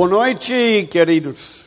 Boa noite, queridos.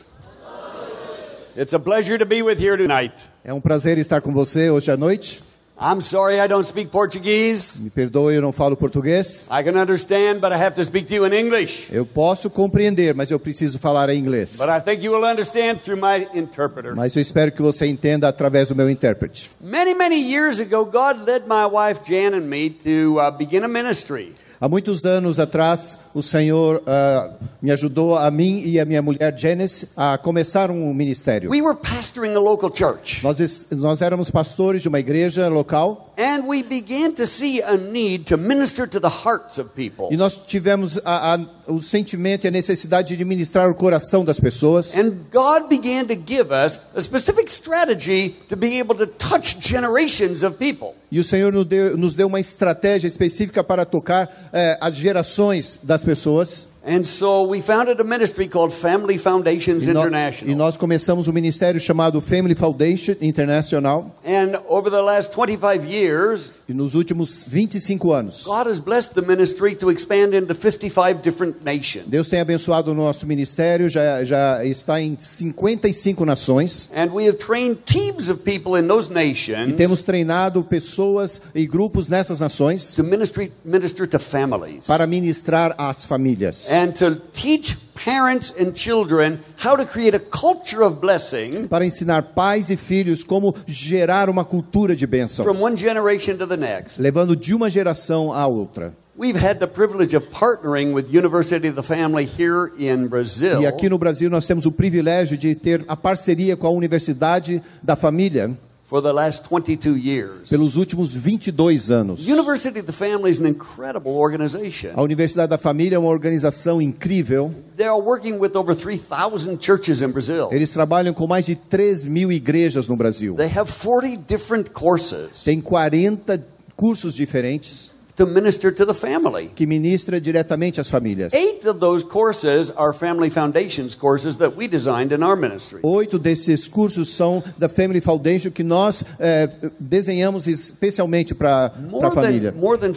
It's a pleasure to be with you tonight. É um prazer estar com você hoje à noite. I'm sorry I don't speak Portuguese. Me perdoe, eu não falo português. I can understand, but I have to speak to you in English. Eu posso compreender, mas eu preciso falar em inglês. But I think you will understand through my interpreter. Mas eu espero que você entenda através do meu intérprete. Many years ago, God led my wife Jan and me to begin a ministry. Há muitos anos atrás, o Senhor me ajudou a mim e a minha mulher Janice a começar um ministério. We were pastoring a local church. Nós éramos pastores de uma igreja local. And we began to see a need to minister to the hearts of people. E nós tivemos o sentimento e a necessidade de ministrar o coração das pessoas. And God began to give us a specific strategy to be able to touch generations of people. E o Senhor nos deu uma estratégia específica para tocar as gerações das pessoas. And so we founded a ministry called Family Foundations International. E nós começamos um ministério chamado Family Foundation International. And over the last 25 years, e nos últimos 25 anos, God has blessed the ministry to expand into 55 different nations. Deus tem abençoado o nosso ministério, já está em 55 nações. And we have trained teams of people in those nations. E temos treinado pessoas e grupos nessas nações to minister to families. Para ministrar às famílias. And to teach parents and children how to create a culture of blessing. Para ensinar pais e filhos como gerar uma cultura de bênção. From one generation to the next. Levando de uma geração à outra. We've had the privilege of partnering with University of the Family here in Brazil. E aqui no Brasil nós temos o privilégio de ter a parceria com a Universidade da Família. For the last 22 years. Pelos últimos 22 anos. University of the Family is an incredible organization. A Universidade da Família é uma organização incrível. They are working with over 3,000 churches in Brazil. Eles trabalham com mais de 3.000 igrejas no Brasil. They have 40 different courses. Tem 40 cursos diferentes. To minister to the family. Que ministra diretamente às famílias. 8 of those courses are Family Foundations courses that we designed in our ministry. 8 desses cursos são da Family Foundation que nós desenhamos especialmente para a família. More than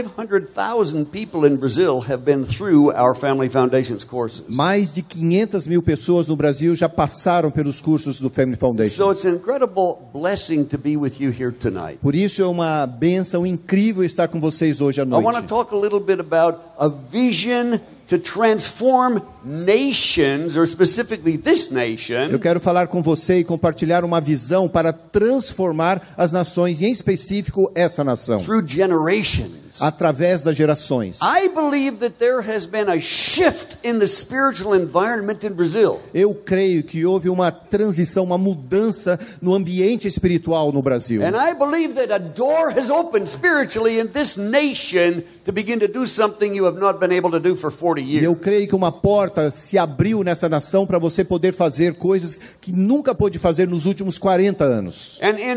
500,000 people in Brazil have been through our Family Foundations courses. Mais de 500.000 pessoas no Brasil já passaram pelos cursos do Family Foundation. So it's an incredible blessing to be with you here tonight. Por isso é uma bênção incrível estar com vocês hoje à noite. I want to talk a little bit about a vision to transform nations, or specifically this nation. Eu quero falar com você e compartilhar uma visão para transformar as nações, e em específico essa nação. Through generations. Através das gerações. I believe that there has been a shift in the spiritual environment in Brazil. Eu creio que houve uma transição, uma mudança no ambiente espiritual no Brasil. And I believe that a door has opened spiritually in this nation to begin to do something you have not been able to do for 40 years. Eu creio que uma porta se abriu nessa nação para você poder fazer coisas que nunca pôde fazer nos últimos 40 anos. And in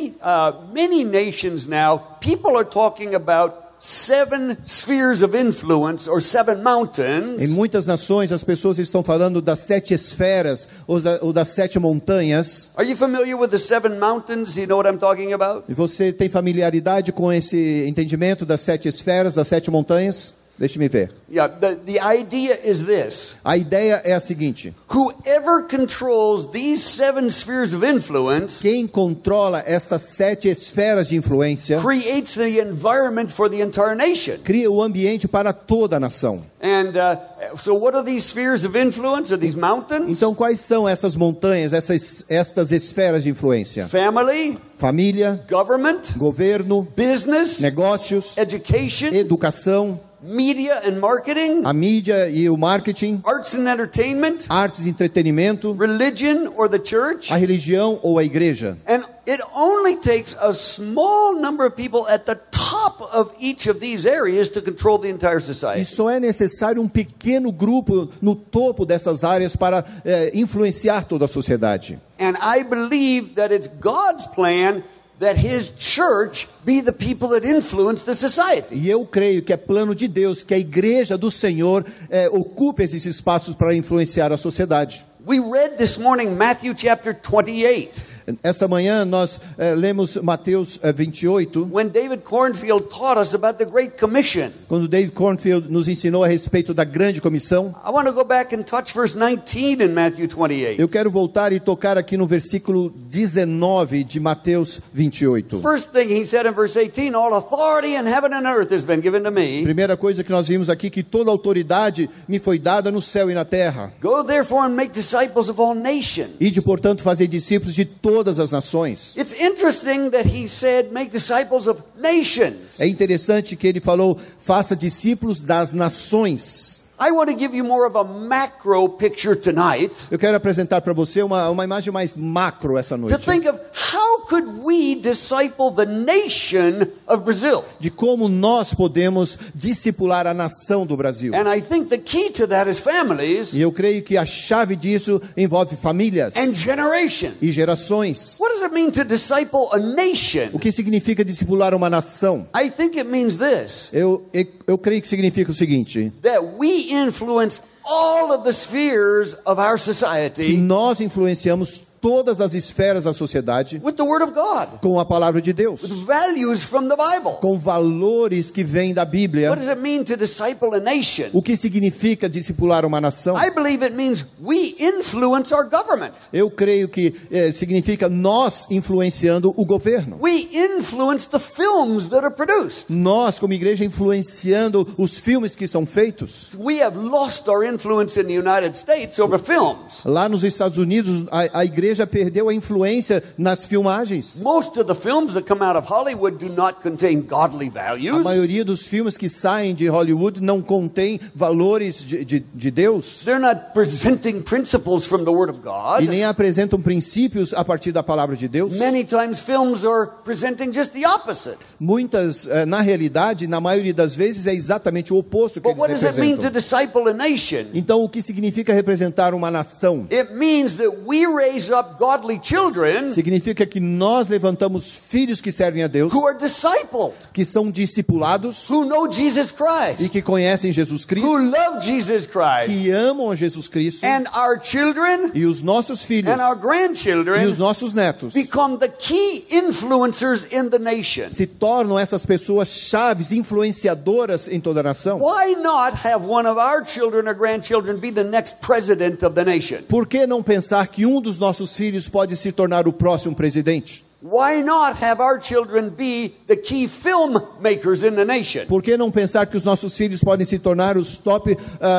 many nations now, people are talking about 7 spheres of influence, or 7 mountains. Em muitas nações as pessoas estão falando das 7 esferas ou das 7 montanhas. Are you familiar with the 7 mountains? You know what I'm talking about? E você tem familiaridade com esse entendimento das 7 esferas, das 7 montanhas? Deixe-me ver. Yeah, the idea is this. A ideia é a seguinte: whoever controls these 7 spheres of influence, quem controla essas 7 esferas de influência, creates the environment for the entire nation. Cria o ambiente para toda a nação. And so what are these spheres of influence? Are these mountains? Então quais são essas montanhas, estas esferas de influência? Family, família, government, governo, business, negócios, education, educação, media and marketing, a mídia e o marketing, arts and entertainment, artes e entretenimento, religion or the church, a religião ou a igreja. And it only takes a small number of people at the top of each of these areas to control the entire society. E só é necessário um pequeno grupo no topo dessas áreas para influenciar toda a sociedade. And I believe that it's God's plan that His church be the people that influence the society. E eu creio que é plano de Deus que a igreja do Senhor ocupe esses espaços para influenciar a sociedade. We read this morning Matthew chapter 28. Essa manhã nós lemos Mateus 28, when David Cornfield taught us about the Great Commission. quando David Cornfield nos ensinou a respeito da grande comissão. I want to go back and touch verse 19 in Matthew 28. Eu quero voltar e tocar aqui no versículo 19 de Mateus 28. First thing he said in verse 18, all authority in heaven and earth has been given to me. Primeira coisa que nós vimos aqui, que toda autoridade me foi dada no céu e na terra. Go therefore and make disciples of all nations. Ide, portanto, fazer discípulos de todas as nações. It's interesting that he said make disciples of nations. É interessante que ele falou, faça discípulos das nações. I want to give you more of a macro picture tonight. Eu quero apresentar para você uma imagem mais macro essa To noite. think of how could we disciple the nation of Brazil? De como nós podemos discipular a nação do Brasil. And I think the key to that is families E eu creio que a chave disso envolve famílias and generation. e gerações. What does it mean to disciple a nation? O que significa discipular uma nação? I think it means this, Eu creio que significa o seguinte, that we influence all of the spheres of our que society nós influenciamos todas as esferas da sociedade with the Word of God, com a palavra de Deus, with values from the Bible. com valores que vêm da Bíblia. What does it mean to disciple a nation? O que significa discipular uma nação? I believe it means we influence our government. Eu creio que significa nós influenciando o governo. We influence the films that are produced. Nós, como igreja, influenciando os filmes que são feitos. We have lost our influence in the United States over films. Lá nos Estados Unidos, a igreja perdeu a influência nas filmagens. Most of the films that come out of Hollywood do not contain godly A values. maioria dos filmes que saem de Hollywood não contém valores de Deus They're not presenting principles from the Word of e God. nem apresentam princípios a partir da palavra de Deus. Many times films are presenting just the opposite. Muitas, na realidade, na maioria das vezes, é exatamente o oposto que But what eles does it mean to representam. disciple a nation? Então, o que significa representar uma nação? It means that we raise up godly children Significa que nós levantamos filhos que servem a Deus, who are discipled, que são discipulados who know Jesus e Christ, que conhecem Jesus who Cristo, love Jesus Christ, que amam a Jesus Cristo, and our children e os nossos filhos and our e grandchildren os nossos netos become the key influencers in the nation. se tornam essas pessoas chaves, influenciadoras em toda a nação. Why not have one of our children or grandchildren be the next president of the nation? Por que não pensar que um dos nossos filhos pode se tornar o próximo presidente? Why not have our children be the key filmmakers in the nation? Por que não pensar que os nossos filhos podem se tornar os top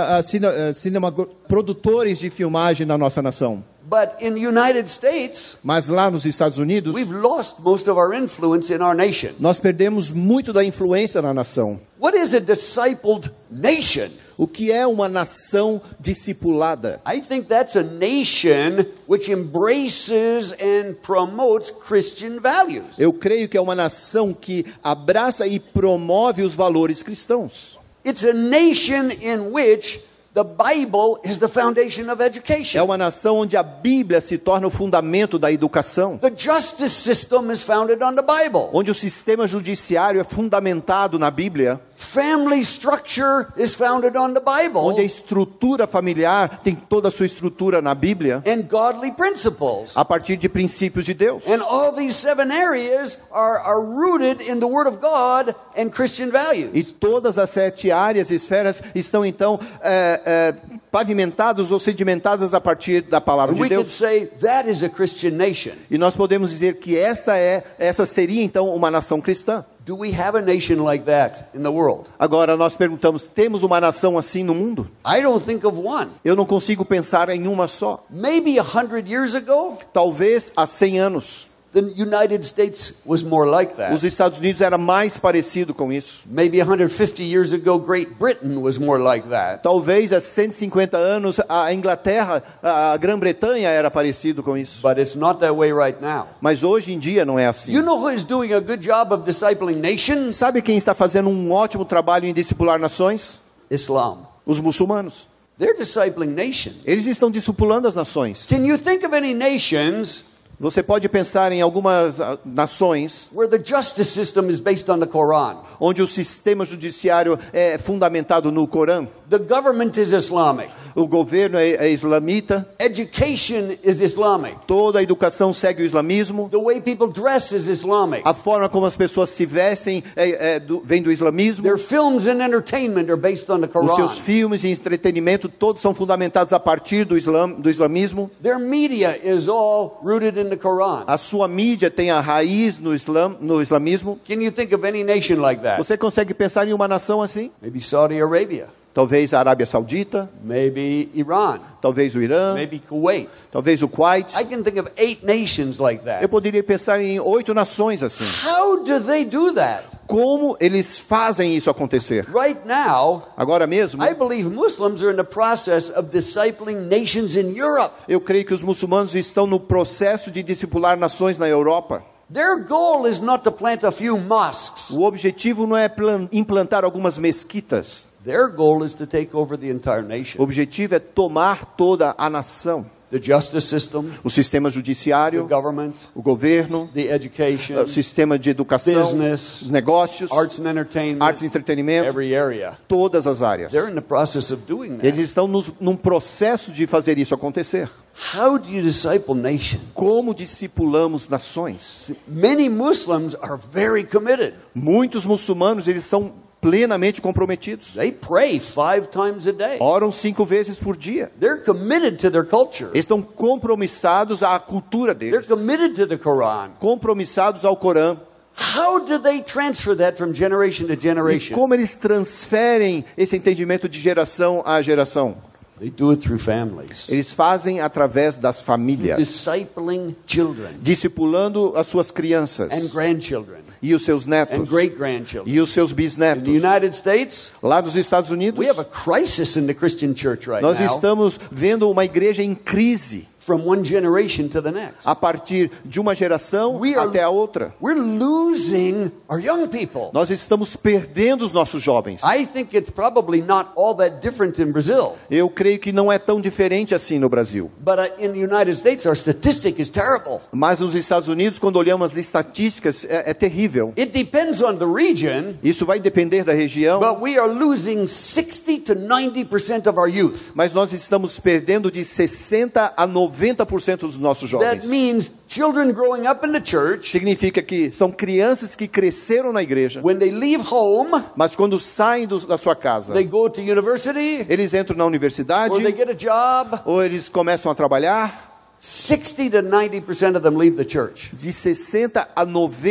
produtores de filmagem na nossa nação? But in the United States, Mas lá nos Estados Unidos, we've lost most of our influence in our nation. nós perdemos muito da influência na nação. What is a discipled nation? O que é uma nação discipulada? I think that's a nation which embraces and promotes Christian values. Eu creio que é uma nação que abraça e promove os valores cristãos. It's a nation in which the Bible is the foundation of É education. uma nação onde a Bíblia se torna o fundamento da educação, The justice system is founded on the Bible. onde o sistema judiciário é fundamentado na Bíblia, Family structure is founded on the onde a Bible estrutura familiar tem toda a sua estrutura na Bíblia, and godly principles. a partir de princípios de Deus. And all these 7 areas are rooted in the Word of God and Christian E values. todas as 7 áreas, esferas, estão então pavimentadas ou sedimentadas a partir da palavra de We could Deus. say that is a Christian nation. E nós podemos dizer que essa seria então uma nação cristã. Do we have a nation like that in the world? Agora nós perguntamos, temos uma nação assim no mundo? I don't think of one. Eu não consigo pensar em uma só. Maybe 100 years ago, Talvez há 100 anos, the United States was more like os that. Estados Unidos era mais parecido com isso. Maybe 150 years ago, Great Britain was more like that. Talvez há 150 anos a Inglaterra, a Grã-Bretanha era parecido com isso. But it's not that way right now. Mas hoje em dia não é assim. You know who is doing a good job of discipling nations? Sabe quem está fazendo um ótimo trabalho em discipular nações? Islam. Os muçulmanos. They're discipling nations. Eles estão discipulando as nações. Can you think of any nations Você pode pensar em algumas nações where the justice system is based on the Quran? onde o sistema judiciário é fundamentado no Corão. The government is Islamic. O governo é islamita. Education is Islamic. Toda a educação segue o islamismo. The way people dress is Islamic. A forma como as pessoas se vestem vem do islamismo. Their films and entertainment are based on the Quran. Os seus filmes e entretenimento todos são fundamentados a partir do islamismo. Their media is all rooted in the Quran. A sua mídia tem a raiz no islamismo. Can you think of any nation like that? Você consegue pensar em uma nação assim? Maybe Saudi Arabia. Talvez a Arábia Saudita, Maybe Iran. talvez o Irã, Maybe Kuwait. talvez o Kuwait. I can think of 8 nations like Eu that. poderia pensar em 8 nações assim. How do they do that? Como eles fazem isso acontecer? Right now, Agora mesmo, I believe Muslims are in the process of discipling nations in Europe. eu creio que os muçulmanos estão no processo de discipular nações na Europa. Their goal is not to plant a few mosques. O objetivo não é implantar algumas mesquitas. Their goal is to take over the entire O nation. objetivo é tomar toda a nação. The justice system, O sistema the judiciário, government, o governo, the education, o sistema de educação, business, negócios, arts and entertainment, artes e entretenimento, every area. todas as áreas. They're in the process of doing Eles that. estão num processo de fazer isso acontecer. How do you disciple nations? Como discipulamos nações? Many Muslims are very committed. Muitos muçulmanos, eles são plenamente comprometidos. They pray 5 times a day. Oram 5 vezes por dia. They're committed to their culture. Eles estão compromissados à cultura They're deles. committed to the Quran. Compromissados ao Corão. How do they transfer that from generation to E generation? como eles transferem esse entendimento de geração a geração? They do it through families. Eles fazem através das famílias, Discipling children discipulando as suas crianças and grandchildren e os seus and netos great-grandchildren. e os seus In bisnetos. the United States, Lá nos Estados Unidos, we have a crisis in the Christian church right nós now estamos vendo uma igreja em crise from one generation to the next. a partir de uma geração We are- até a outra. We're losing our young people. Nós estamos perdendo os nossos jovens. I think it's probably not all that different in Brazil. Eu creio que não é tão diferente assim no Brasil. But in the United States, our statistic is terrible. Mas nos Estados Unidos, quando olhamos as estatísticas, é terrível. It depends on the region, Isso vai depender da região, but we are losing 60 to 90% of our youth. mas nós estamos perdendo de 60 a 90% dos nossos That jovens. means children growing up in the church, Significa que são crianças que cresceram na igreja, when they leave home, mas quando saem da sua casa, they go to university, eles entram na universidade, or they get a job, ou eles começam a trabalhar, 60 to 90% of them leave the church, de 60 a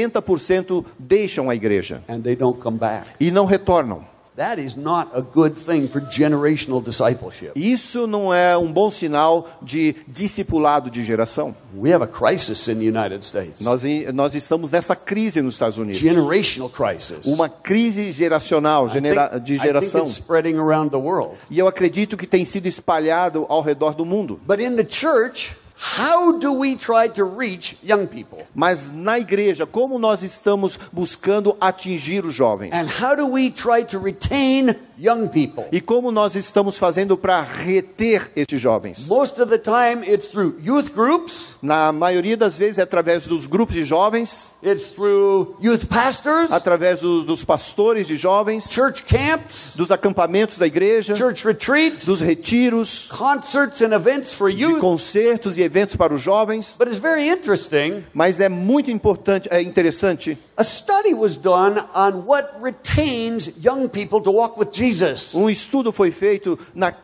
90% deixam a igreja and they don't come back. e não retornam. That is not a good thing for generational discipleship. Isso não é um bom sinal de discipulado de geração. We have a crisis in the United States. Nós estamos nessa crise nos Estados Unidos. Generational crisis. Uma crise geracional, de I think geração. it's spreading around the world. E eu acredito que tem sido espalhado ao redor do mundo. But in the church, how do we try to reach young people? Mas na igreja, como nós estamos buscando atingir os jovens? And how do we try to retain young people? E como nós estamos fazendo para reter esses jovens? Most of the time it's through youth groups, Na maioria das vezes é através dos grupos de jovens, it's through youth pastors, através dos pastores de jovens, church camps, dos acampamentos da igreja, church retreats, dos retiros, concerts and events for de youth. concertos e eventos para os jovens. But it's very interesting. Mas é muito interessante. A study was done on what retains young people to walk with Jesus. Um estudo foi feito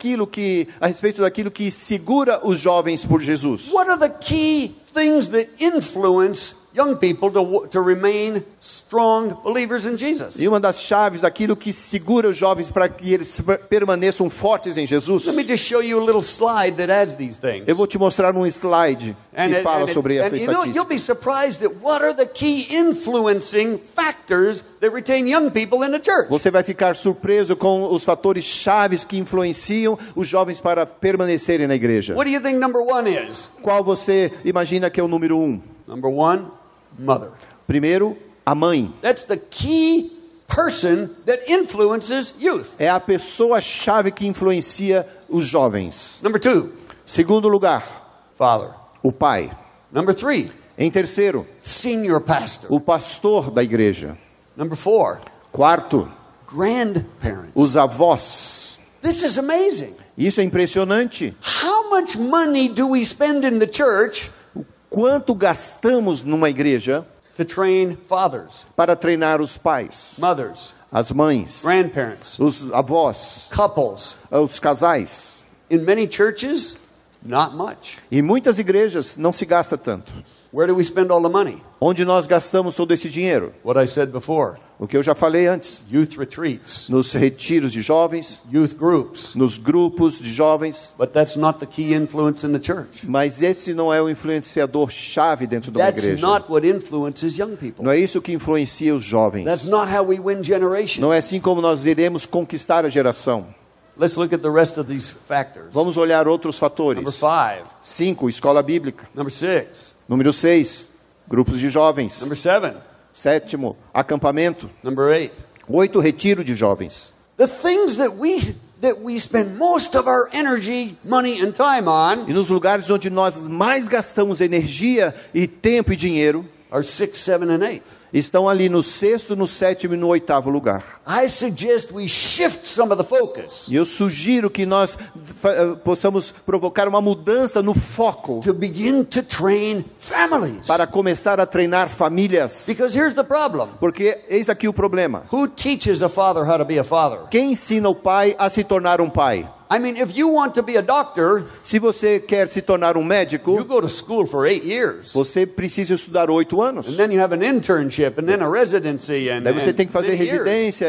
a respeito daquilo que segura os jovens por Jesus. What are the key things that influence young people to remain strong believers in Jesus? E uma das chaves daquilo que segura os jovens para que eles permaneçam fortes em Jesus. Let me just show you a little slide that has these things. Eu vou te mostrar um slide que fala sobre essa you'll estatística. be surprised at what are the key influencing factors that retain young people in the church. Você vai ficar surpreso com os fatores chaves que influenciam os jovens para permanecerem na igreja. What do you think number 1 is? Qual você imagina que é o número 1? Number 1, mother. Primeiro, a mãe. That's the key person that influences youth. É a pessoa-chave que influencia os jovens. Number 2, Segundo lugar, father. o pai. Number 3, Em terceiro, senior pastor. o pastor da igreja. Number 4, Quarto, grandparents. os avós. This is amazing. Isso é impressionante. How much money do we spend in the church Quanto gastamos numa igreja to train fathers, para treinar os pais, mothers, as mães, grandparents, os avós, couples? os casais? In many churches, not much. Em muitas igrejas não se gasta tanto. Where do we spend all the money? Onde nós gastamos todo esse dinheiro? What I said before. O que eu já falei antes. Youth retreats, Nos retiros de jovens, youth groups. nos grupos de jovens. But that's not the key influence in the church. Mas esse não é o influenciador chave dentro de uma That's igreja. not what influences young people. Não é isso que influencia os jovens. That's not how we win generations. Não é assim como nós iremos conquistar a geração. Let's look at the rest of these factors. Vamos olhar outros fatores. Number 5. 5, escola bíblica. Number 6. Número 6, grupos de jovens. Number 7. 7, acampamento. Number 8. 8, retiro de jovens. The things that we spend most of our energy, money and time on E nos lugares onde nós mais gastamos energia e tempo e dinheiro, are 6, 7 and 8. estão ali no 6º, no 7º e no 8º lugar. I suggest we shift some of the focus E eu sugiro que nós possamos provocar uma mudança no foco to begin to train families. para começar a treinar famílias. Because here's the problem. Porque eis aqui o problema. Who teaches a father how to be a father? Quem ensina o pai a se tornar um pai? I mean, if you want to be a doctor, Se você quer se tornar um you médico, go to school for 8 years. você precisa estudar 8 And anos. then you have an internship and then a residency and Daí você tem que fazer many years. residência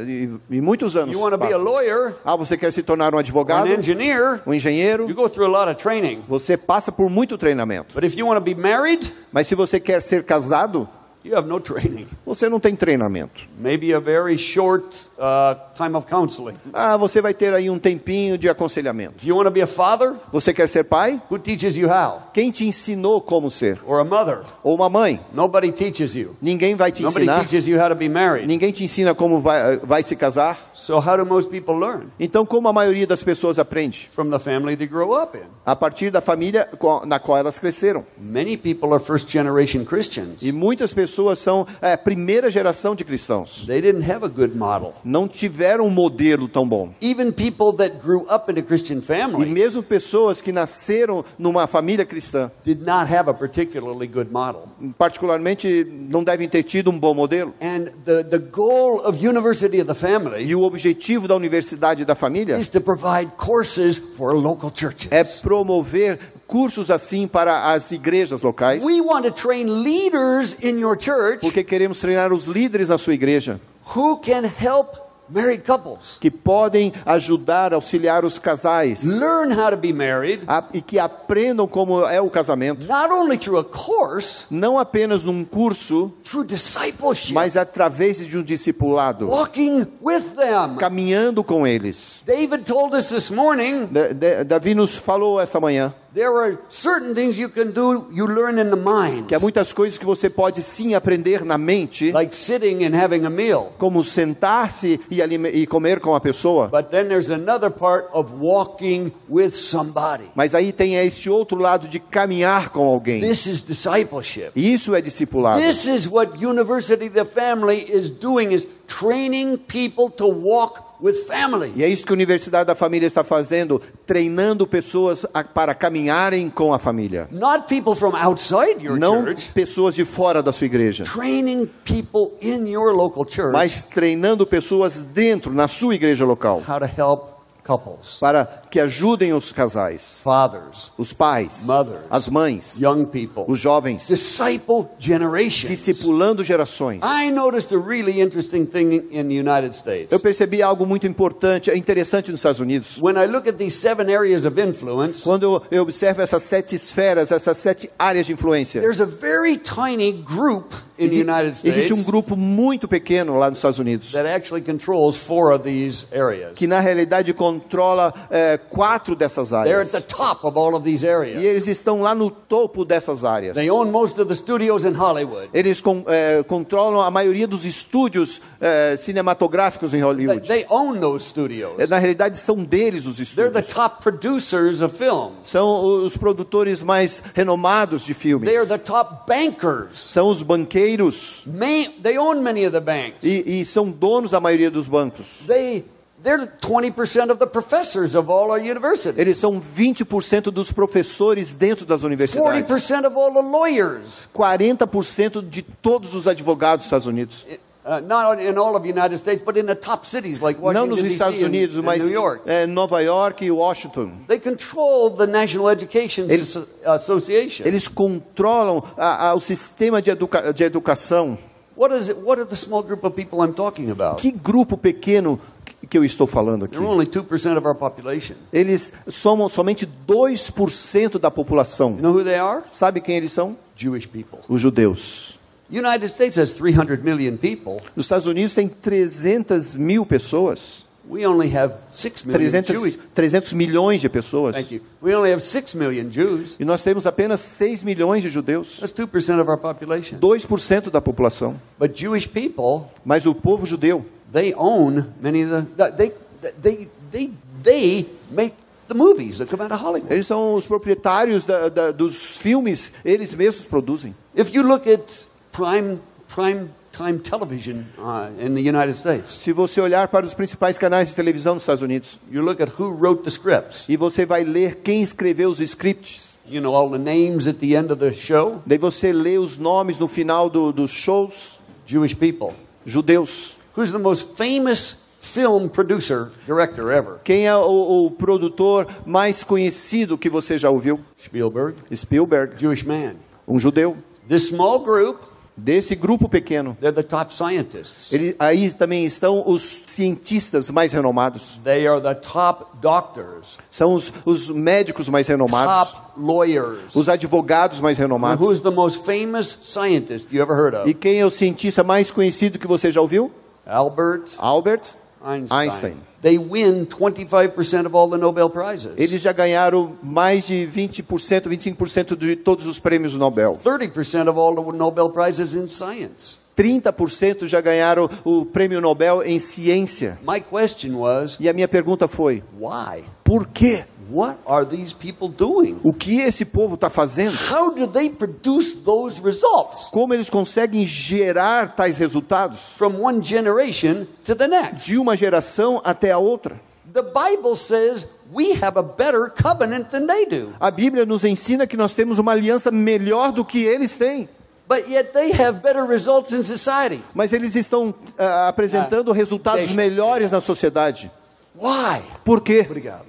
e muitos anos. You want to be a passam. lawyer Você quer se tornar um or advogado, an engineer, um engenheiro, you go through a lot of training. você passa por muito treinamento. But if you want to be married, Mas se você quer ser casado, you have no training. você não tem treinamento. Maybe a very short time of counseling. Você vai ter aí um tempinho de aconselhamento. If you want to be a father, Você quer ser pai? who teaches you how? Quem te ensinou como ser? Or a mother? Ou uma mãe? Nobody teaches you. Ninguém vai te Nobody ensinar. teaches you how to be married. Ninguém te ensina como vai se casar. So how do most people learn? Então, como a maioria das pessoas aprende? From the family they grow up in. A partir da família na qual elas cresceram. Many people are first generation Christians. E muitas pessoas são primeira geração de cristãos. They didn't have a good model. Não tiveram um modelo tão bom. Even people that grew up in a Christian E family mesmo pessoas que nasceram numa família cristã, did not have a particularly good model. particularmente, não devem ter tido um bom modelo. And the goal of University of the Family E o objetivo da universidade da família is to provide courses for local churches. é promover cursos assim para as igrejas locais, We want to train leaders in your church porque queremos treinar os líderes na sua igreja, who can help married couples que podem ajudar, auxiliar os casais, learn how to be married, e que aprendam como é o casamento, not only through a course, não apenas num curso, through discipleship, mas através de um discipulado, walking with them. caminhando com eles. David told us this morning, Davi nos falou essa manhã there are certain things you can do, you learn in the mind, que há muitas coisas que você pode sim aprender na mente, like sitting and having a meal. como sentar-se e comer com a pessoa. But then there's another part of walking with somebody. Mas aí tem este outro lado de caminhar com alguém. This is discipleship. E isso é discipulado. This is what University of the Family is doing, is training people to walk with family. E é isso que a Universidade da Família está fazendo, treinando pessoas para caminharem com a família. Not people from outside your Não church, pessoas de fora da sua igreja, training people in your local church mas treinando pessoas dentro, na sua igreja local, how to help couples, para que ajudem os casais, fathers, os pais, mothers, as mães, young people, os jovens, disciple generations. discipulando gerações. I noticed a really interesting thing in the United States. Eu percebi algo muito interessante nos Estados Unidos. When I look at these 7 areas of influence, Quando eu observo essas 7 esferas, essas 7 áreas de influência, there's a very tiny group in the United existe um States grupo muito pequeno lá nos Estados Unidos, that actually controls 4 of these areas. que na realidade controla 4 dessas They're at áreas. the top of all of these E areas. eles estão lá no topo dessas áreas. They own most of the studios in Hollywood. Eles controlam a maioria dos estúdios cinematográficos em Hollywood. They own those studios. Na realidade, são deles os They're the estúdios. top producers of films. São os produtores mais renomados de filmes. They are the top bankers. São os banqueiros They own many of the banks. e são donos da maioria dos bancos. They They're 20% of the professors of all our universities. Eles são 20% dos professores dentro das universidades. 40% of all the lawyers. 40% de todos os advogados dos Estados Unidos. Not in all of the United States, but in the top cities like Não Washington, nos Estados D.C. Unidos, and mas New York. Nova York e Washington. They control the National Education Association. Eles controlam o sistema de educação. What are the small group of people I'm talking about? Que grupo pequeno que eu estou falando aqui? They're only 2% of our population. Eles somam somente 2% da população. You know who they are? Sabe quem eles são? Jewish people. Os judeus. United States has 300 million people. Os Estados Unidos tem 300 mil pessoas. We only have 6 million Jewish. 300 milhões de pessoas. Thank you. We only have 6 million Jews. E nós temos apenas 6 milhões de judeus. That's 2% of our population. 2% da população. But Jewish people, Mas o povo judeu, they own many of they make the movies that come out of Hollywood. eles são os proprietários dos filmes, eles mesmos produzem. If you look at prime time television in the United States, Se você olhar para os principais canais de televisão dos Estados Unidos, you look at who wrote the scripts. e você vai ler quem escreveu os scripts, You know all the names at the end of the show? daí você lê os nomes no final dos shows, Jewish people. judeus. Who's the most famous film producer, director ever? Quem é o produtor mais conhecido que você já ouviu? Spielberg. Spielberg, Jewish man. um judeu. This small group, Desse grupo pequeno, they're the top scientists. aí também estão os cientistas mais renomados. They are the top doctors, São os médicos mais renomados, top lawyers. os advogados mais Who's renomados. the most famous scientist you ever heard of? E quem é o cientista mais conhecido que você já ouviu? Albert Albert Einstein. Einstein. They win 25% of all the Nobel Prizes. Eles já ganharam mais de 20%, 25% de todos os prêmios Nobel. 30% of all the Nobel Prizes in science. 30% já ganharam o prêmio Nobel em ciência. My question was, E a minha pergunta foi: why? por quê? What are these people doing? O que esse povo está fazendo? How do they produce those results Como eles conseguem gerar tais resultados from one generation to the next? de uma geração até a outra? The Bible says we have a better covenant than they do. A Bíblia nos ensina que nós temos uma aliança melhor do que eles têm. But yet they have better results in society. Mas eles estão apresentando resultados melhores na sociedade. Why? Por quê? Obrigado.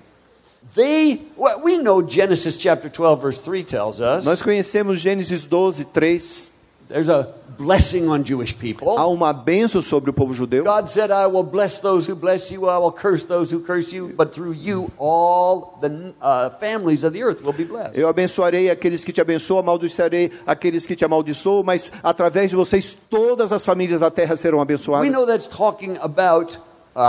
We know Genesis chapter 12 verse 3 tells us Nós conhecemos Gênesis 12, 3. there's a blessing on Jewish people. Há uma bênção sobre o povo judeu. God said, I will bless those who bless you, I will curse those who curse you, but through you all the families of the earth will be blessed. Eu abençoarei aqueles que te abençoam, amaldiçoarei aqueles que te amaldiçoam, mas através de vocês todas as famílias da terra serão We abençoadas. know that's talking about,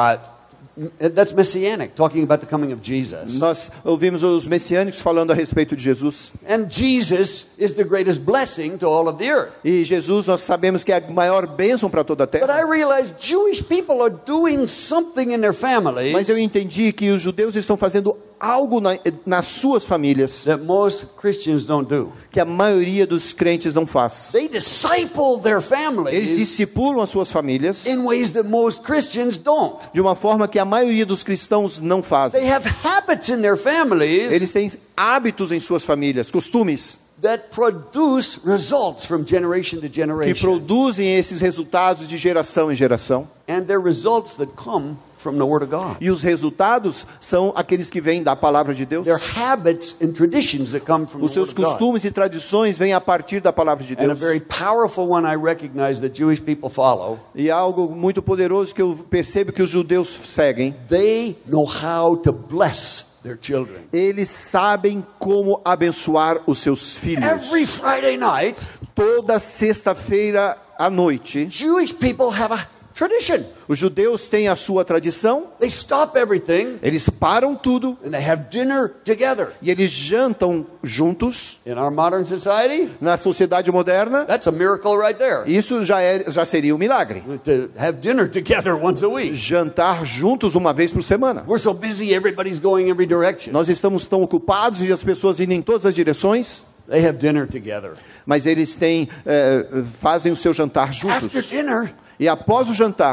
that's messianic, talking about the coming of Jesus. Nós ouvimos os messiânicos falando a respeito de Jesus. And Jesus is the greatest blessing to all of the earth. E Jesus, nós sabemos que é a maior bênção para toda a But I terra. realize Jewish people are doing something in their families Mas eu entendi que os judeus estão fazendo algo nas suas famílias that most Christians don't do. que a maioria dos crentes não faz. They disciple their Eles families discipulam as suas famílias in ways that most Christians don't. de uma forma que a maioria dos cristãos não fazem. They have habits in their families Eles têm hábitos em suas famílias, costumes, that produce results from generation to que generation. produzem esses resultados de geração em geração. And they're results that come from the Word of God. E os resultados são aqueles que vêm da palavra de Deus. They're habits and traditions that come from Os the Word seus of God. costumes e tradições vêm a partir da palavra de And a Deus. very powerful one I recognize that Jewish people follow. E algo muito poderoso que eu percebo que os judeus seguem. They know how to bless their children. Eles sabem como abençoar os seus filhos. Every Friday night, Toda sexta-feira à noite, Jewish people have a tradition. os judeus têm a sua tradição. They stop everything Eles param tudo and they have dinner together. e eles jantam juntos. In our modern society, Na sociedade moderna, that's a miracle right there. isso já seria um milagre. To have dinner together once a week. Jantar juntos uma vez por semana. We're so busy, everybody's going every direction. Nós estamos tão ocupados e as pessoas indo em todas as direções, They have dinner together. mas eles fazem o seu jantar After juntos. dinner, E após o jantar,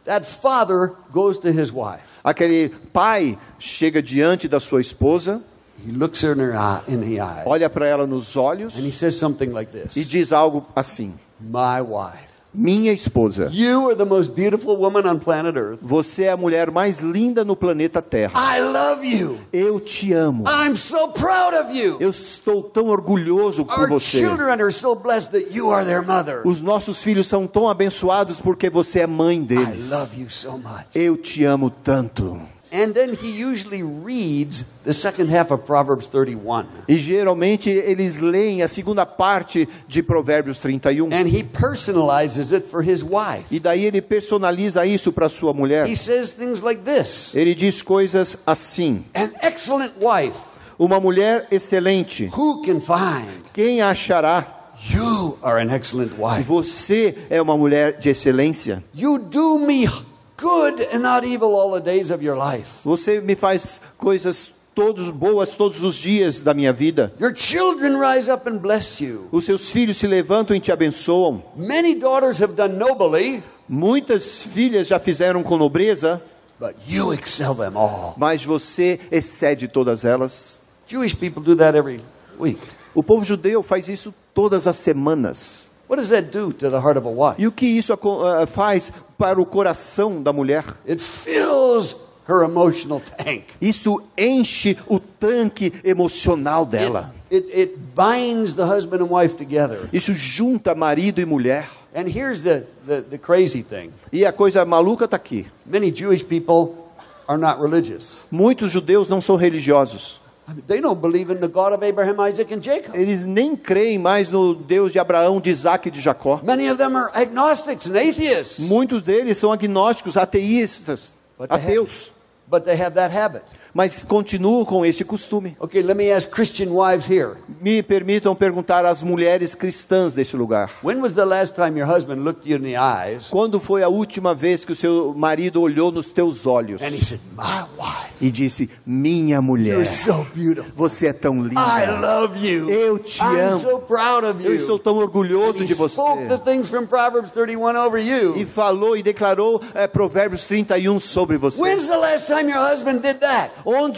That father goes to his wife. Aquele pai chega diante da sua esposa, He looks her in the eyes. olha para ela nos olhos And he says something like this. e diz algo assim: My wife. minha esposa, You are the most beautiful woman on planet Earth. você é a mulher mais linda no planeta Terra. I love you. Eu te amo. I'm so proud of you. Eu estou tão orgulhoso por Our você. children are so blessed that you are their mother. Os nossos filhos são tão abençoados porque você é mãe I deles. love you so much. Eu te amo tanto. And then he usually reads the second half of Proverbs 31. E geralmente eles leem a segunda parte de Provérbios 31. And he personalizes it for his wife. E daí ele personaliza isso para sua mulher. He says things like this. Ele diz coisas assim: An excellent wife, uma mulher excelente, who can find? quem a achará? You are an excellent wife. Você é uma mulher de excelência. You do me good and not evil all the days of your life. Você me faz coisas boas todos os dias da minha vida. Your children rise up and bless you. Os seus filhos se levantam e te abençoam. Many daughters have done nobly, Muitas filhas já fizeram com nobreza, but you excel them all. mas você excede todas elas. Jewish people do that every week. O povo judeu faz isso todas as semanas. What does that do to the heart of a wife? E o que isso faz para o coração da mulher? It fills her emotional tank. Isso enche o tanque emocional dela. It binds the husband and wife together. Isso junta marido e mulher. And here's the crazy thing. E a coisa maluca está aqui. Many Jewish people are not religious. Muitos judeus não são religiosos. I mean, they don't believe in the God of Abraham, Isaac, and Jacob. Eles nem creem mais no Deus de Abraão, de Isaac e de Jacó. Many of them are agnostics and atheists. Muitos deles são agnósticos, ateístas, ateus. But they have that habit. Mas continuam com este costume. Okay, let me ask Christian wives here. Me permitam perguntar às mulheres cristãs deste lugar. When was the last time your husband looked you in the eyes Quando foi a última vez que o seu marido olhou nos teus olhos and he said, "My wife, e disse: minha mulher, you're so beautiful. você é tão I linda. love you. Eu te I'm amo. so proud of you." Eu estou tão orgulhoso And de he você. spoke the things from Proverbs 31 over you. E falou e declarou Provérbios 31 sobre você. When's the last time your husband did that?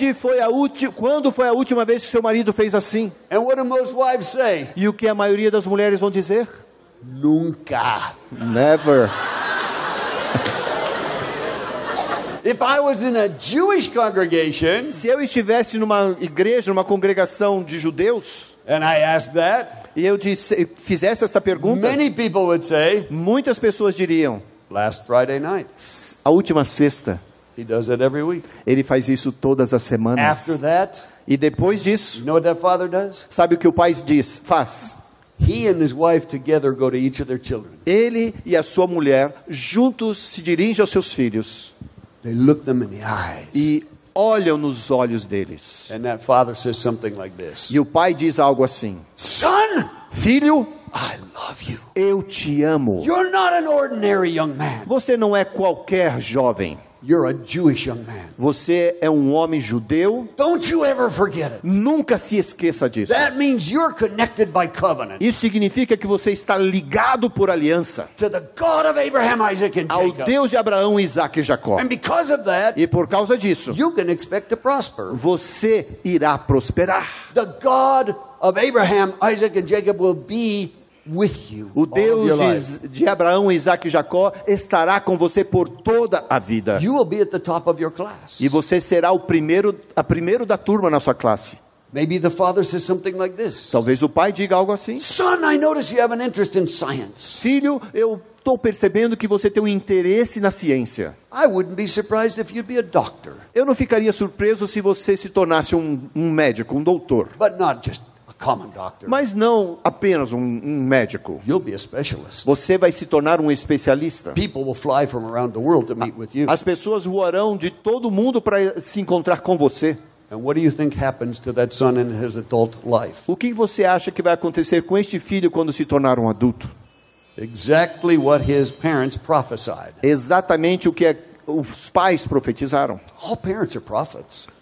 Quando foi a última vez que seu marido fez assim? And what do most wives say? E o que a maioria das mulheres vão dizer? Nunca. Never. If I was in a Jewish congregation Se eu estivesse numa igreja, numa congregação de judeus, and I asked that, e eu fizesse esta pergunta, many people would say, muitas pessoas diriam: last Friday night. a última sexta. He does it every week. Ele faz isso todas as semanas. After that, E depois disso, you know what that father does? sabe o que o pai faz? He and his wife together go to each of their children. Ele e a sua mulher juntos se dirigem aos seus filhos They look them in the eyes. e olham nos olhos deles. And that father says something like this. E o pai diz algo assim: Son, filho, I love you. eu te amo. You're not an ordinary young man. Você não é qualquer jovem. You're a Jewish young man. Você é um homem judeu. Don't you ever forget it. Nunca se esqueça disso. That means you're connected by covenant Isso significa que você está ligado por aliança to the God of Abraham, Isaac, and ao Jacob. Deus de Abraão, Isaac e Jacó. And because of that, E por causa disso, you can expect to prosper. você irá prosperar. The God of Abraham, Isaac, and Jacob will be with you O all of Deus your life. de Abraão, Isaac e Jacó estará com você por toda a vida. You will be at the top of your class. E você será a primeiro da turma na sua classe. Maybe the father says something like this. Talvez o pai diga algo assim: Son, I notice you have an interest in science. filho, eu estou percebendo que você tem um interesse na ciência. I wouldn't be surprised if you'd be a doctor, Eu não ficaria surpreso se você se tornasse um médico, um doutor. but not just a common doctor. Mas não apenas um médico. You'll be a specialist. Você vai se tornar um especialista. People will fly from around the world to meet with you. As pessoas voarão de todo mundo para se encontrar com você. And what do you think happens to that son in his adult life? O que você acha que vai acontecer com este filho quando se tornar um adulto? Exactly what his parents prophesied. Exatamente o que os pais profetizaram. All parents are prophets.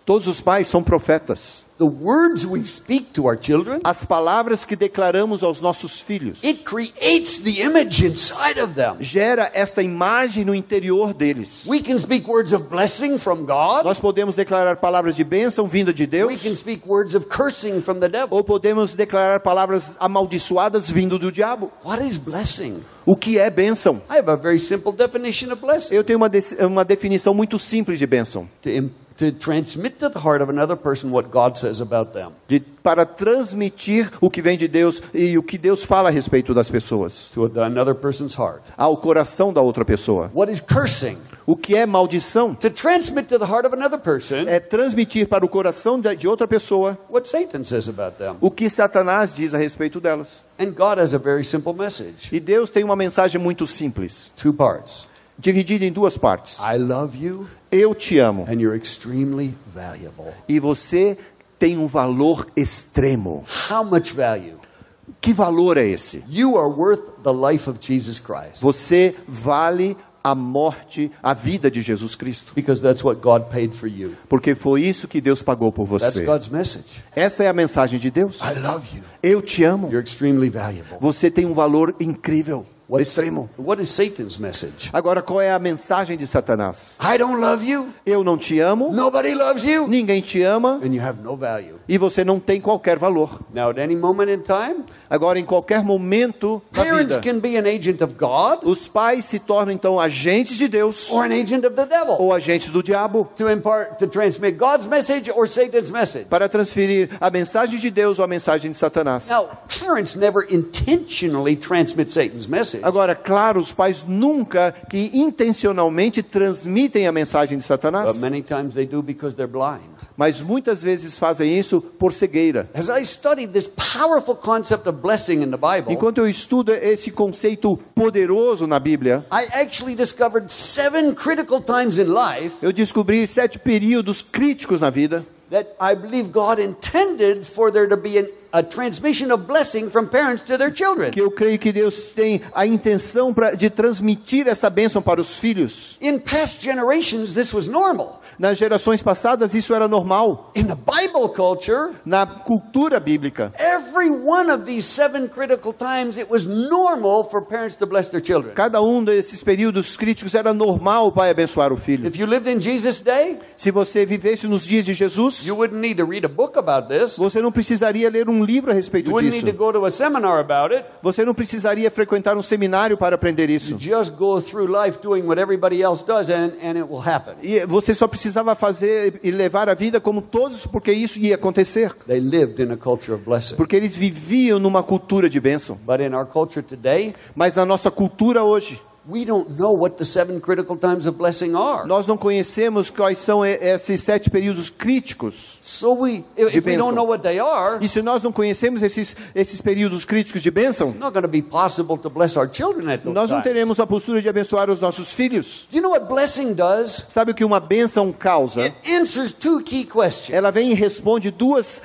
Todos os pais são profetas. The words we speak to our children, As palavras que declaramos aos nossos filhos, it creates the image inside of them. gera esta imagem no interior deles. We can speak words of blessing from God. Nós podemos declarar palavras de bênção vinda de We can Deus, speak words of cursing from the devil. ou podemos declarar palavras amaldiçoadas vindo do diabo. What is blessing? O que é bênção? I have a very simple definition of blessing. Eu tenho uma definição muito simples de bênção. To transmit to the heart of another person what God says about them. Para transmitir o que vem de Deus e o que Deus fala a respeito das pessoas To another person's heart. ao coração da outra pessoa. What is cursing? O que é maldição? To transmit to the heart of another person É transmitir para o coração de outra pessoa what Satan says about them. o que Satanás diz a respeito delas. And God has a very simple message. E Deus tem uma mensagem muito simples, 2 parts. dividida em 2 partes. I love you Eu te amo and you're extremely valuable. e você tem um valor extremo. How much value? Que valor é esse? You are worth the life of Jesus Christ. Você vale a morte, a vida de Jesus Cristo. Because that's what God paid for you. Porque foi isso que Deus pagou por That's você. God's message. Essa é a mensagem de Deus. I love you. Eu te amo. You're extremely valuable. Você tem um valor incrível, extremo. What is Satan's message? Agora, qual é a mensagem de Satanás? I don't love you. Eu não te amo, Nobody loves you. ninguém te ama And you have no value. e você não tem qualquer valor. Now, at any moment in time, Agora, em qualquer momento da parents vida, can be an agent of God os pais se tornam então agentes de Deus or an agent of the devil ou agentes do diabo to transmit God's message or Satan's message. para transferir a mensagem de Deus ou a mensagem de Satanás. Now, parents never intentionally transmit Satan's message. Agora, claro, os pais nunca que intencionalmente transmitem a mensagem de Satanás, But many times they do because they're blind. mas muitas vezes fazem isso por cegueira. As I studied this powerful concept of blessing in the Bible, Enquanto eu estudo esse conceito poderoso na Bíblia, I actually discovered 7 critical times in life eu descobri 7 períodos críticos na vida that I believe God intended for there to be a transmission of blessing from parents to their children. que eu creio que Deus tem a intenção de transmitir essa bênção para os filhos. In past generations, this was normal. Nas gerações passadas isso era normal. In the Bible culture, Na cultura bíblica, every one of these 7 critical times, it was normal for parents to bless their children. cada um desses períodos críticos era normal o pai abençoar o filho. If you lived in Jesus' day, Se você vivesse nos dias de Jesus, you wouldn't need to read a book about this. você não precisaria ler um livro a respeito You wouldn't need to disso. go to a seminar about it. Você não precisaria frequentar um seminário para aprender isso. You just go through life doing what everybody else does and it will happen. E você só precisava fazer e levar a vida como todos, porque isso ia acontecer. They lived in a culture of blessing. Porque eles viviam numa cultura de bênção. But in our culture today, Mas na nossa cultura hoje, we don't know what the 7 critical times of blessing are. nós não conhecemos quais são esses 7 períodos críticos. So if we bênção. don't know what they are, E se nós não conhecemos esses períodos críticos de bênção, it's not going to be possible to bless our children at those nós não times. teremos a postura de abençoar os nossos filhos. Do you know what blessing does? Sabe o que uma bênção causa? It answers 2 key questions. Ela vem e responde duas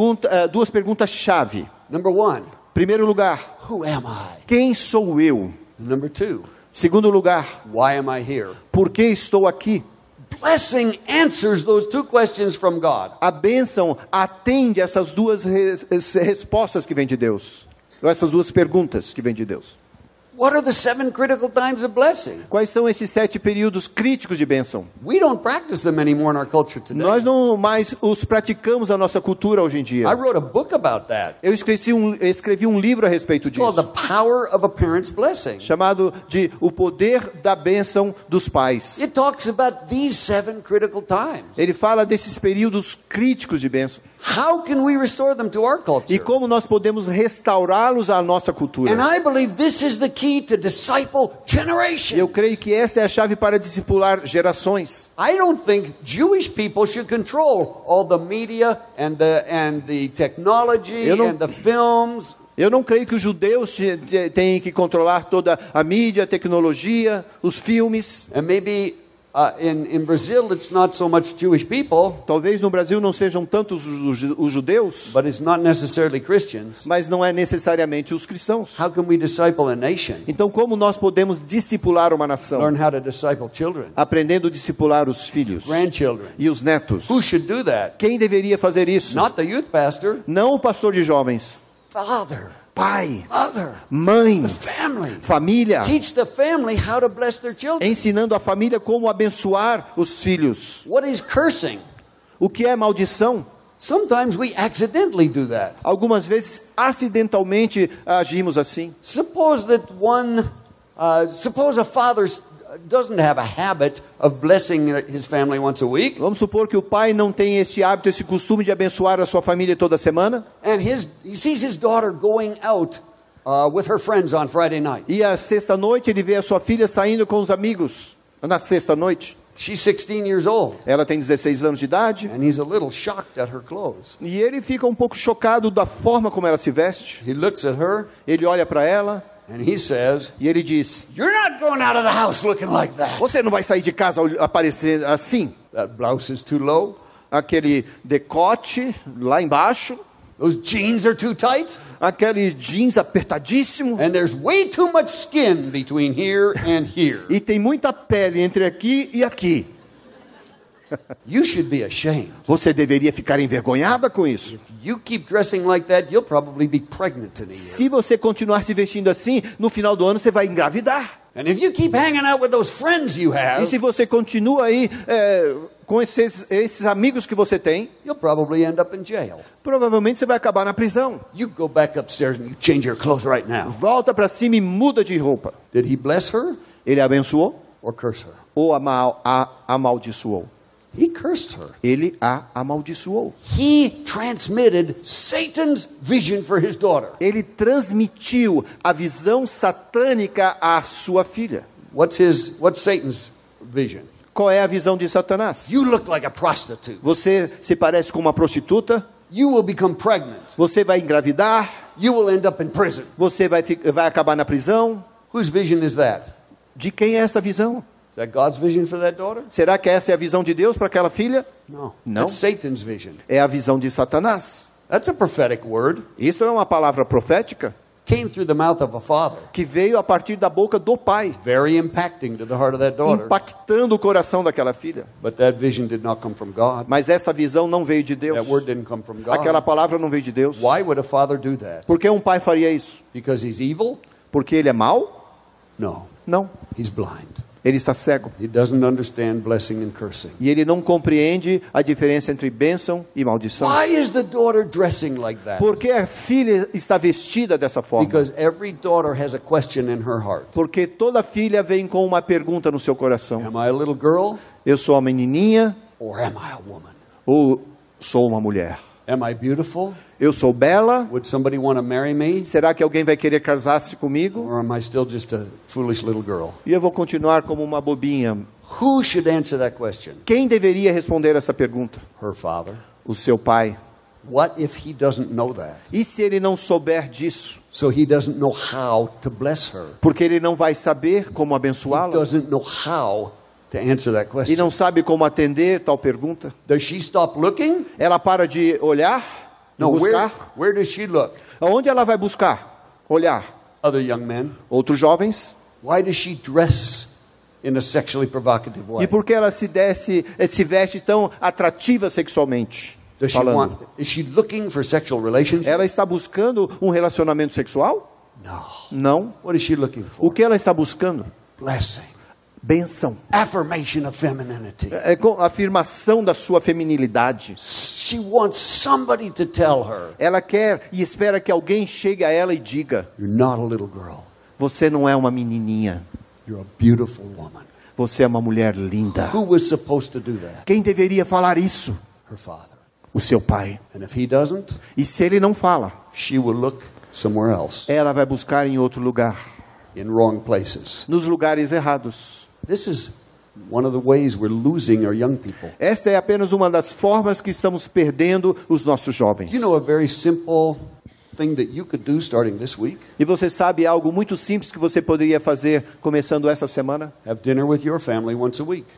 perguntas-chave. Number 1, Primeiro lugar, who am I? quem sou eu? Number 2, Segundo lugar, why am I here? por que estou aqui? Blessing answers those 2 questions from God. A bênção atende essas duas respostas que vêm de Deus. Ou essas duas perguntas que vêm de Deus. What are the 7 critical times of blessing? Quais são esses 7 períodos críticos de bênção? We don't practice them anymore in our culture today. Nós não mais os praticamos na nossa cultura hoje em dia. I wrote a book about that. Eu escrevi um livro a respeito It's called The disso, Power of a Parent's Blessing. chamado de O Poder da Bênção dos Pais. It talks about these 7 critical times. Ele fala desses períodos críticos de bênção. How can we restore them to our E culture? como nós podemos restaurá-los à nossa cultura. And I believe this is the key to disciple E eu generation. creio que essa é a chave para discipular gerações. I don't think Jewish people should control all the media and the technology Eu não- and the films. Eu não creio que os judeus têm que controlar toda a mídia, a tecnologia, os filmes. And maybe In Brazil, it's not so much Jewish people, Talvez no Brasil não sejam tantos os judeus, but it's not necessarily Christians. mas não é necessariamente os cristãos. How can we disciple a nation? Então, como nós podemos discipular uma nação? Learn how to disciple children, Aprendendo a discipular os filhos grandchildren. e os netos. Who should do that? Quem deveria fazer isso? Not the youth pastor. Não o pastor de jovens. Father, Pai, mother, mãe, family. família. Teach the family how to bless their children. Ensinando a família como abençoar os filhos. What is cursing? O que é maldição? Sometimes we accidentally do that. Algumas vezes, acidentalmente, agimos assim. Suppose a father doesn't have a habit of blessing his family once a week, Vamos supor que o pai não tem esse hábito, esse costume de abençoar a sua família toda semana. and he sees his daughter going out with her friends on Friday night. E à sexta-noite ele vê a sua filha saindo com os amigos. Na sexta-noite. She's 16 years old, Ela tem 16 anos de idade. and he's a little shocked at her clothes. E ele fica um pouco chocado da forma como ela se veste. He looks at her, Ele olha para ela and he says, e ele diz: "You're not going out of the house looking like that. Você não vai sair de casa aparecendo assim? That blouse is too low. Aquele decote lá embaixo, Those jeans are too tight. aquele jeans apertadíssimo. And there's way too much skin between here and here. E tem muita pele entre aqui e aqui. You should be ashamed. Você deveria ficar envergonhada com isso. You keep dressing like that, you'll probably be pregnant in a year. Se você continuar se vestindo assim, no final do ano você vai engravidar. And if you keep hanging out with those friends you E have, se você continua aí com esses amigos que você tem, you'll probably end up in jail. provavelmente você vai acabar na prisão. You go back upstairs and you change your clothes right now. Volta para cima e muda de roupa. Did he bless her Ele abençoou or curse her? ou amaldiçoou? He cursed her. Ele a amaldiçoou. He transmitted Satan's vision for his daughter. Ele transmitiu a visão satânica à sua filha. What's Satan's vision? Qual é a visão de Satanás? You look like a prostitute. Você se parece com uma prostituta, You will become pregnant. você vai engravidar, You will end up in prison. você vai acabar na prisão. Whose vision is that? De quem é essa visão? Is that God's vision for that daughter? Será que essa é a visão de Deus para aquela filha? No. No. That's Satan's vision. É a visão de Satanás. That's a prophetic word. Isso é uma palavra profética Came through the mouth of a father. que veio a partir da boca do pai, Very impacting to the heart of that daughter. impactando o coração daquela filha. But that vision did not come from God. Mas essa visão não veio de Deus. That word didn't come from God. Aquela palavra não veio de Deus. Why would a father do that? Por que um pai faria isso? Because he's evil? Porque ele é mau? No. Não. He's blind. Ele está cego. He doesn't understand blessing and cursing. E ele não compreende a diferença entre bênção e maldição. Why is the daughter dressing like that? Por que a filha está vestida dessa forma? Because every daughter has a question in her heart. Porque toda filha vem com uma pergunta no seu coração. Am I a little girl Eu sou uma menininha or am I a woman? ou sou uma mulher? Am I beautiful? Eu sou bela? Would somebody want to marry me? Será que alguém vai querer casar-se comigo? Or am I still just a foolish little girl? E eu vou continuar como uma bobinha? Who should answer that question? Quem deveria responder essa pergunta? Her father. O seu pai. What if he doesn't know that? E se ele não souber disso? So he doesn't know how to bless her. Porque ele não vai saber como He abençoá-la. doesn't know how to answer that E question. não sabe como atender tal pergunta. Does she stop looking? Ela para de olhar, de No, buscar. where does she look? Aonde ela vai buscar? Olhar. Other young men. Outros jovens. Why does she dress in a sexually provocative way? E por que ela se veste tão atrativa sexualmente? Does she Falando. is she looking for sexual relations? Ela está buscando um relacionamento sexual? No. Não. What is she looking O for? que ela está buscando? Blessing. Bênção. Affirmation of femininity. É com a afirmação da sua feminilidade. She wants somebody to tell her, Ela quer e espera que alguém chegue a ela e diga: you're not a little girl. você não é uma menininha. You're a beautiful woman. Você é uma mulher linda. Who was supposed to do that? Quem deveria falar isso? Her father. O seu pai. And if he doesn't, E se ele não fala, she will look somewhere else, ela vai buscar em outro lugar, in wrong places. nos lugares errados. This is one of the ways we're losing our young people. Esta é apenas uma das formas que estamos perdendo os nossos jovens. You know a very simple thing that you could do starting this week? E você sabe algo muito simples que você poderia fazer começando essa semana? Have dinner with your family once a week.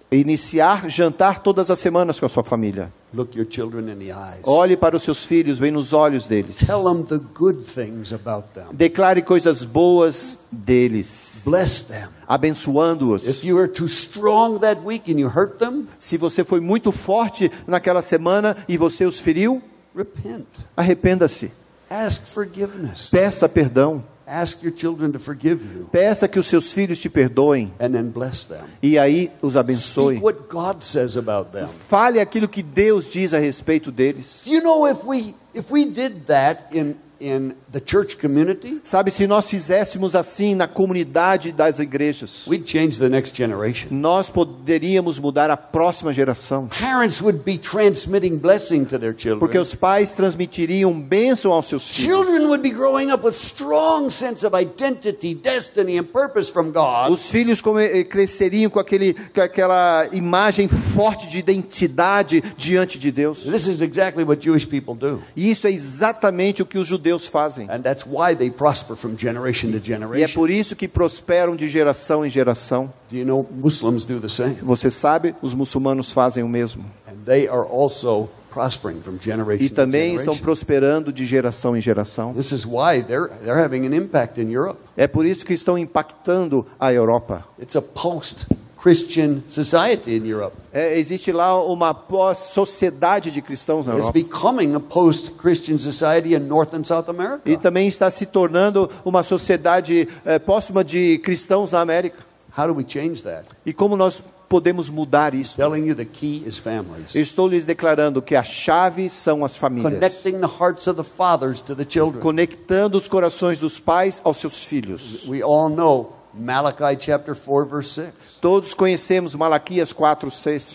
Iniciar jantar todas as semanas com a sua família. Look your children in the eyes. Olhe para os seus filhos, bem nos olhos deles. Tell them the good things about them. Declare coisas boas deles, Bless them. abençoando-os. If you were too strong that week and you hurt them, Se você foi muito forte naquela semana e você os feriu, repent. arrependa-se. Ask forgiveness. Peça perdão. Ask your children to forgive you Peça que os seus filhos te perdoem and then bless them. e aí os abençoe. Speak what God says about them. Fale aquilo que Deus diz a respeito deles. You know, if we did that in the church community, Sabe, se nós fizéssemos assim na comunidade das igrejas, we'd change the next generation. nós poderíamos mudar a próxima geração. Parents would be transmitting blessing to their children. Porque os pais transmitiriam bênção aos seus filhos. Children would be growing up with strong sense of identity, destiny and purpose from God. Os filhos cresceriam com aquela imagem forte de identidade diante de Deus. This is exactly what Jewish people do. E isso é exatamente o que os judeus fazem. And that's why they prosper from generation to E é generation. por isso que prosperam de geração em geração. Do you know Muslims do the same? Você sabe, os muçulmanos fazem o mesmo. And they are also prospering from generation E to também estão generation. prosperando de geração em geração. This is why they're having an impact in Europe. É por isso que estão impactando a Europa. It's a post-Christian society in Europe. Existe lá uma sociedade de cristãos na It's Europa. becoming a post-Christian society in North and South E America. também está se tornando uma sociedade próxima de cristãos na América. How do we change that? E como nós podemos mudar isso? Telling you the key is families. Estou lhes declarando que a chave são as famílias. Connecting the hearts of the fathers to the children. Conectando os corações dos pais aos seus filhos. We all know Malachi chapter 4 verse 6. Todos conhecemos Malaquias 4, 6.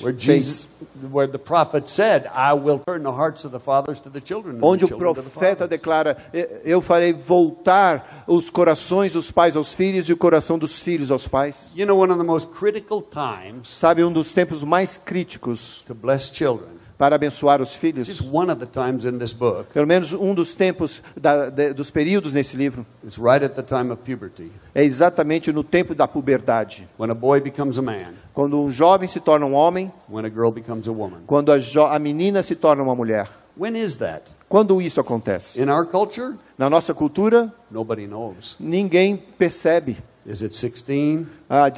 Where the prophet said, I will turn the hearts of the fathers to the children. And Onde the o children to the profeta fathers. declara: eu farei voltar os corações dos pais aos filhos e o coração dos filhos aos pais. You know, one of the most critical times Sabe, um dos tempos mais críticos to bless children. para abençoar os Just filhos, one of the times in this book pelo menos um dos tempos dos períodos nesse livro, is right at the time of puberty. é exatamente no tempo da puberdade, When a boy becomes a man. quando um jovem se torna um homem, When a girl becomes a woman. quando a menina se torna uma mulher. When is that? Quando isso acontece? In our culture, Na nossa cultura, nobody knows. ninguém percebe. Is it 16,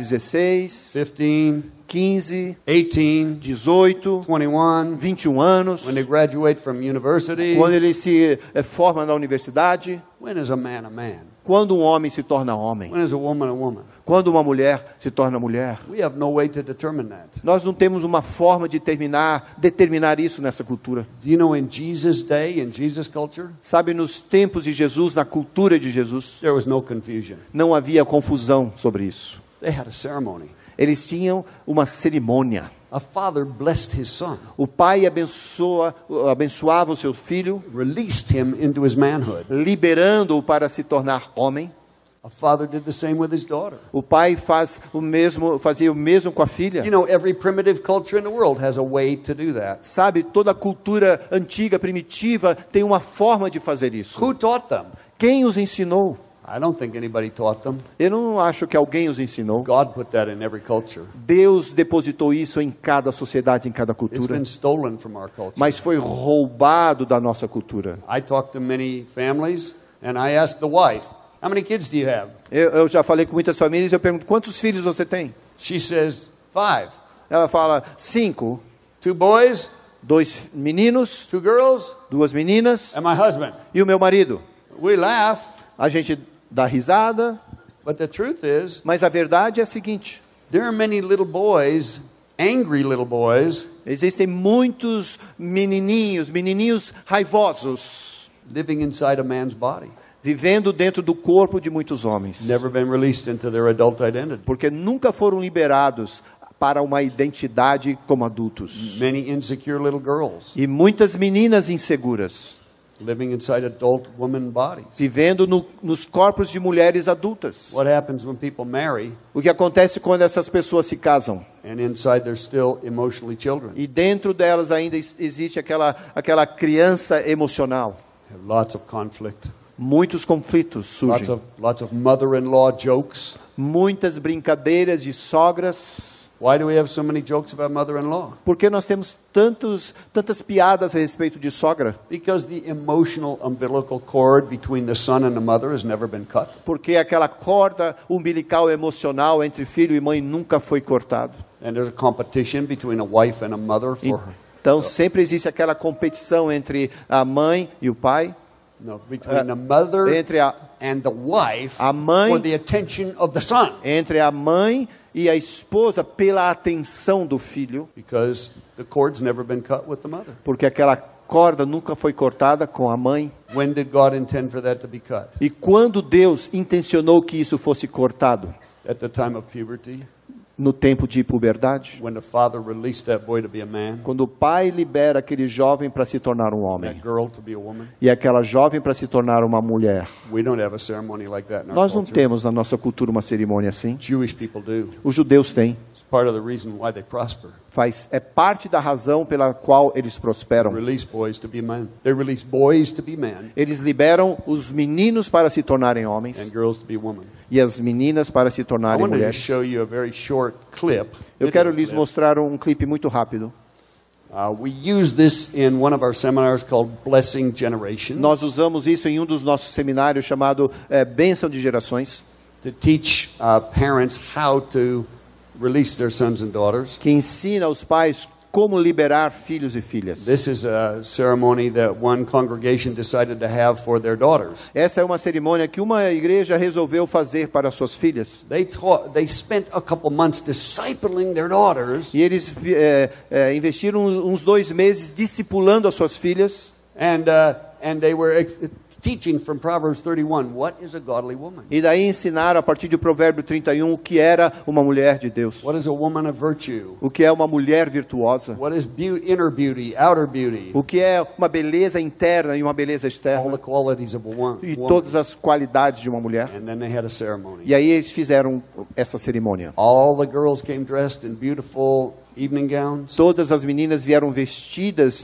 16, 15, 15, 18, 18, 21? 21 anos, When they graduate from university? quando ele se forma na universidade, When is a man a man? quando um homem se torna homem, When is a woman a woman? quando uma mulher se torna mulher. We have no way to determine that. Nós não temos uma forma de determinar isso nessa cultura. Do you know in Jesus' day, in Jesus' culture, Sabe, nos tempos de Jesus, na cultura de Jesus, there was no confusion. não havia confusão sobre isso. They had a ceremony. Eles tinham uma cerimônia. A father blessed his son, O pai abençoava o seu filho, released him into his manhood. liberando-o para se tornar homem. A father did the same with his daughter. O pai fazia o mesmo com a filha. You know, every primitive culture in the world has a way to do that. Sabe, toda a cultura antiga, primitiva, tem uma forma de fazer isso. Who taught them? Quem os ensinou? I don't think anybody taught them. Eu não acho que alguém os ensinou. God put that in every culture. Deus depositou isso em cada sociedade, em cada It's cultura. been stolen from our culture. Mas foi roubado da nossa cultura. I talk to many families and I ask the wife, how many kids do you have? Eu já falei com muitas famílias e eu pergunto, quantos filhos você tem? She says, 5. Ela fala, 5. 2 boys, 2 meninos, 2 girls, 2 meninas and my husband. e o meu marido. We laugh, A gente dá risada, but the truth is, mas a verdade é a seguinte. there are many little boys, angry little boys, Existem muitos menininhos raivosos, living inside a man's body, vivendo dentro do corpo de muitos homens, never been released into their adult identity. porque nunca foram liberados para uma identidade como adultos. Many insecure little girls, E muitas meninas inseguras, living inside adult women bodies. vivendo nos corpos de mulheres adultas. What happens when people marry O que acontece quando essas pessoas se casam? and inside they're still emotionally children? E dentro delas ainda existe aquela criança emocional. Have lots of conflict, Muitos conflitos surgem. lots of mother-in-law jokes, Muitas brincadeiras de sogras, Why do we have so many jokes about mother-in-law? Por que nós temos tantas piadas a respeito de sogra? Because the emotional umbilical cord between the son and the mother has never been cut. Porque aquela corda umbilical emocional entre filho e mãe nunca foi cortada. And there's a competition between a wife and a mother for her. Então sempre existe aquela competição entre a mãe e o pai. No, between the mother Entre a and the wife mãe- for the attention of the son. entre a mãe e a esposa pela atenção do filho, Because the cord's never been cut with the mother. porque aquela corda nunca foi cortada com a mãe. When did God intend for that to be cut? E quando Deus intencionou que isso fosse cortado? At the time of puberty? No tempo de puberdade? When the father released that boy to be a man? Quando o pai libera aquele jovem para se tornar um That homem girl to be a woman? e aquela jovem para se tornar uma mulher. We don't have a ceremony like that in our Nós não culture. temos na nossa cultura uma cerimônia assim. Jewish people do. Os judeus têm. It's part of the reason why they prosper. É parte da razão pela qual eles prosperam. Release boys to be men. They release boys to be men Eles liberam os meninos para se tornarem homens and girls to be women. e as meninas para se I tornarem wanted to mulheres. show you a very short clip. Eu quero video lhes clip. mostrar um clipe muito rápido. We use this in one of our seminars called Blessing Generations Nós usamos isso em um dos nossos seminários chamado Bênção de Gerações, to teach parents how to release their sons and daughters. que ensina aos pais como liberar filhos e filhas. This is a ceremony that one congregation decided to have for their daughters. Essa é uma cerimônia que uma igreja resolveu fazer para suas filhas. They spent a couple months discipling their daughters, E eles investiram uns 2 meses discipulando as suas filhas. and they were teaching from Proverbs 31, what is a godly woman? E daí ensinaram a partir do Provérbio 31 o que era uma mulher de Deus. What is a woman of virtue? O que é uma mulher virtuosa. What is inner beauty, outer beauty? O que é uma beleza interna e uma beleza All the externa. qualities of a woman. E todas as qualidades de uma mulher. And then they had a ceremony. E aí eles fizeram essa cerimônia. All the girls came dressed in beautiful evening gowns. Todas as meninas vieram vestidas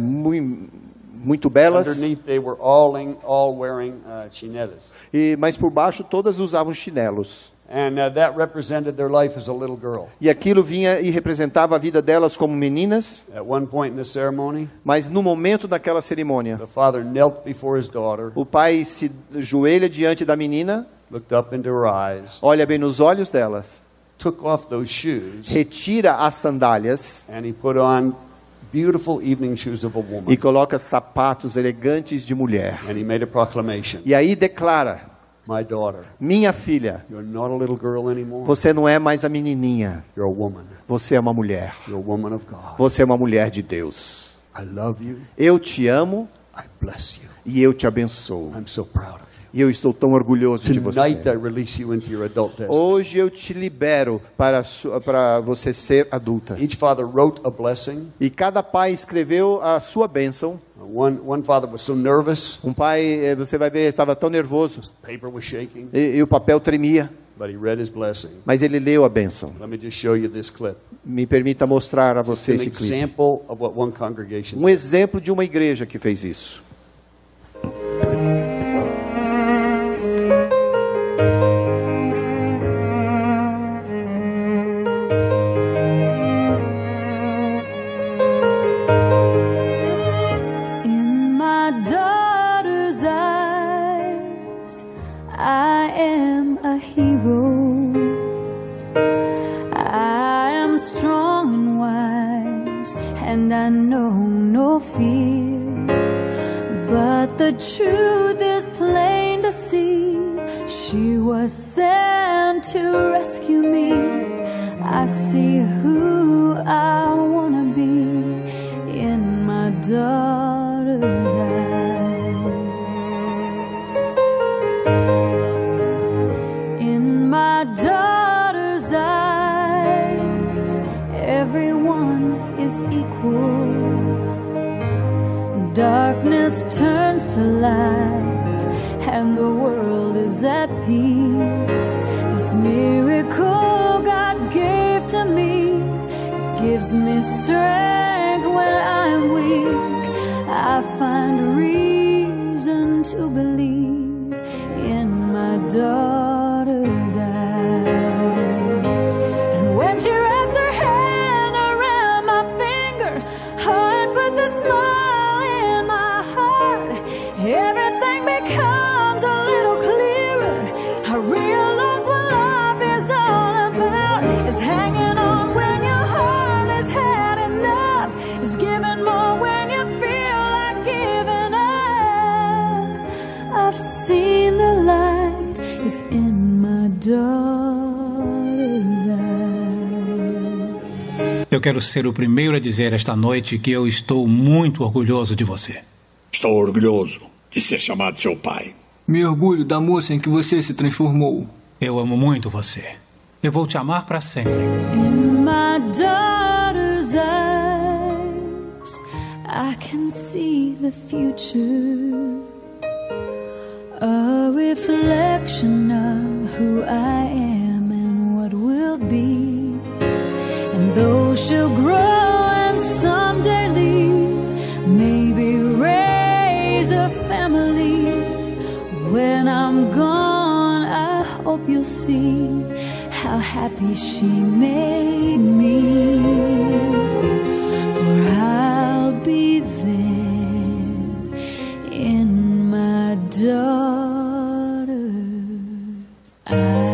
muito belas, Underneath, they were all wearing chinelas. mas por baixo todas usavam chinelos. And that represented their life as a little girl. E aquilo vinha e representava a vida delas como meninas, At one point in the ceremony, mas no momento daquela cerimônia, the father knelt before his daughter, o pai se joelha diante da menina, looked up into her eyes, olha bem nos olhos delas, took off those shoes, retira as sandálias and he put on beautiful evening shoes of a woman. e coloca sapatos elegantes de mulher. And he made a proclamation. E aí declara: My daughter, minha filha, you're not a little girl anymore. você não é mais a menininha, You're a woman. você é uma mulher. You're a woman of God. Você é uma mulher de Deus. I love you. Eu te amo I bless you. e eu te abençoo. I'm so proud of you. E eu estou tão orgulhoso de você. Tonight I release you into your adult destiny. Hoje eu te libero para você ser adulta. Each father wrote a blessing. E cada pai escreveu a sua bênção. One father was so nervous, Um pai, você vai ver, estava tão nervoso paper was shaking, e o papel tremia, but he read his blessing. mas ele leu a bênção. Let me just show you this clip. Me permita mostrar a você An esse clipe. example of what one congregation Um exemplo de uma igreja que fez isso. In my daughter's eyes, I am a hero. I am strong and wise, and I know no fear. But the truth is plain to see. She was sent to rescue me. I see who I wanna be in my daughter's eyes. In my daughter's eyes, everyone is equal. Darkness turns to light, and the world is at peace. This miracle God gave to me gives me strength when I'm weak. I find reason to believe in my daughter's eyes. And when she wraps her in my daughter's eyes. Eu quero ser o primeiro a dizer esta noite que eu estou muito orgulhoso de você. Estou orgulhoso de ser chamado seu pai. Me orgulho da moça em que você se transformou. Eu amo muito você. Eu vou te amar para sempre. In my daughter's eyes, I can see the future, a reflection of who I am and what will be. And though she'll grow and someday leave, maybe raise a family, when I'm gone, I hope you'll see how happy she made me. For I'll be there in my daughter's eyes.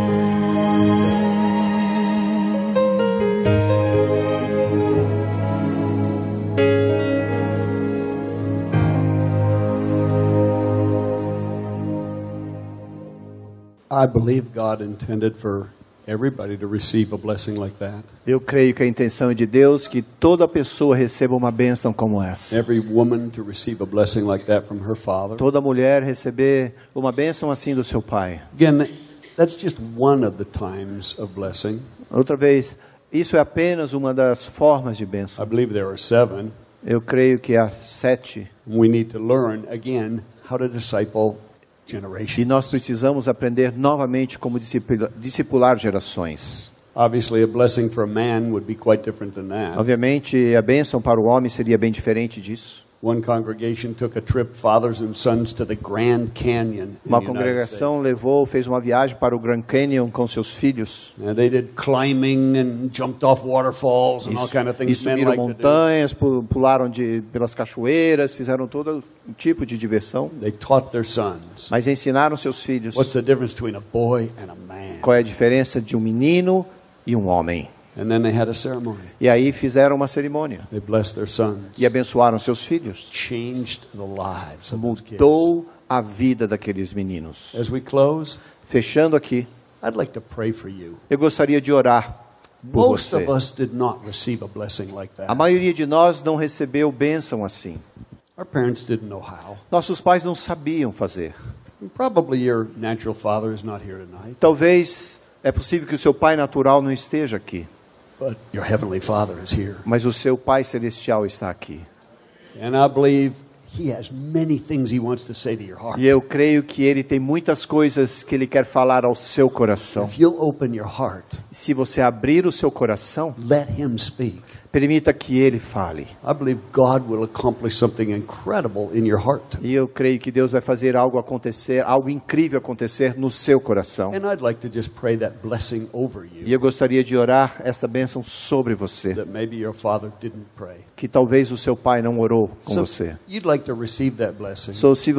I believe God intended for everybody to receive a blessing like that. Eu creio que a intenção é de Deus que toda pessoa receba uma bênção como essa. Every woman to receive a blessing like that from her father. Toda mulher receber uma bênção assim do seu pai. Again, that's just one of the times of blessing. Outra vez, isso é apenas uma das formas de I bênção. believe there are 7. Eu creio que há 7. We need to learn again how to disciple E generations. nós precisamos aprender novamente como discipular gerações. Obviously, a blessing for a man would be quite different than that. Obviamente, a bênção para o homem seria bem diferente disso. One congregation took a trip, fathers and sons, to the Grand Canyon. in Uma the United congregação States. fez uma viagem para o Grand Canyon com seus filhos. And they did climbing and jumped off waterfalls and all kind of E things men subiram like to do. montanhas, pularam pelas cachoeiras, fizeram todo um tipo de diversão. They taught their sons. Mas ensinaram seus filhos What's the difference between a boy and a man? qual é a diferença de um menino e um homem. And then they had a ceremony. E aí fizeram uma cerimônia They blessed their sons. e abençoaram seus filhos. Changed the lives of those kids. Mudou a vida daqueles meninos. As we close, Fechando aqui, I'd like to pray for you. eu gostaria de orar por Most você. of us did not receive a blessing like A that. maioria de nós não recebeu bênção assim. Our parents didn't know how. Nossos pais não sabiam fazer. And probably your natural father is not here tonight, Talvez é possível que o seu pai natural não esteja aqui, but your heavenly Father is here. mas o seu pai celestial está aqui. And I believe He has many things He wants to say to your heart. E eu creio que ele tem muitas coisas que ele quer falar ao seu coração. If you'll open your heart, Se você abrir o seu coração, let Him speak. permita que ele fale. I believe God will accomplish something incredible in your heart. E eu creio que Deus vai fazer algo acontecer, algo incrível acontecer no seu coração. And I'd like to just pray that blessing over E you eu gostaria de orar essa bênção sobre você, that maybe your father didn't pray. que talvez o seu pai não orou com So você. you'd like to receive that blessing. Se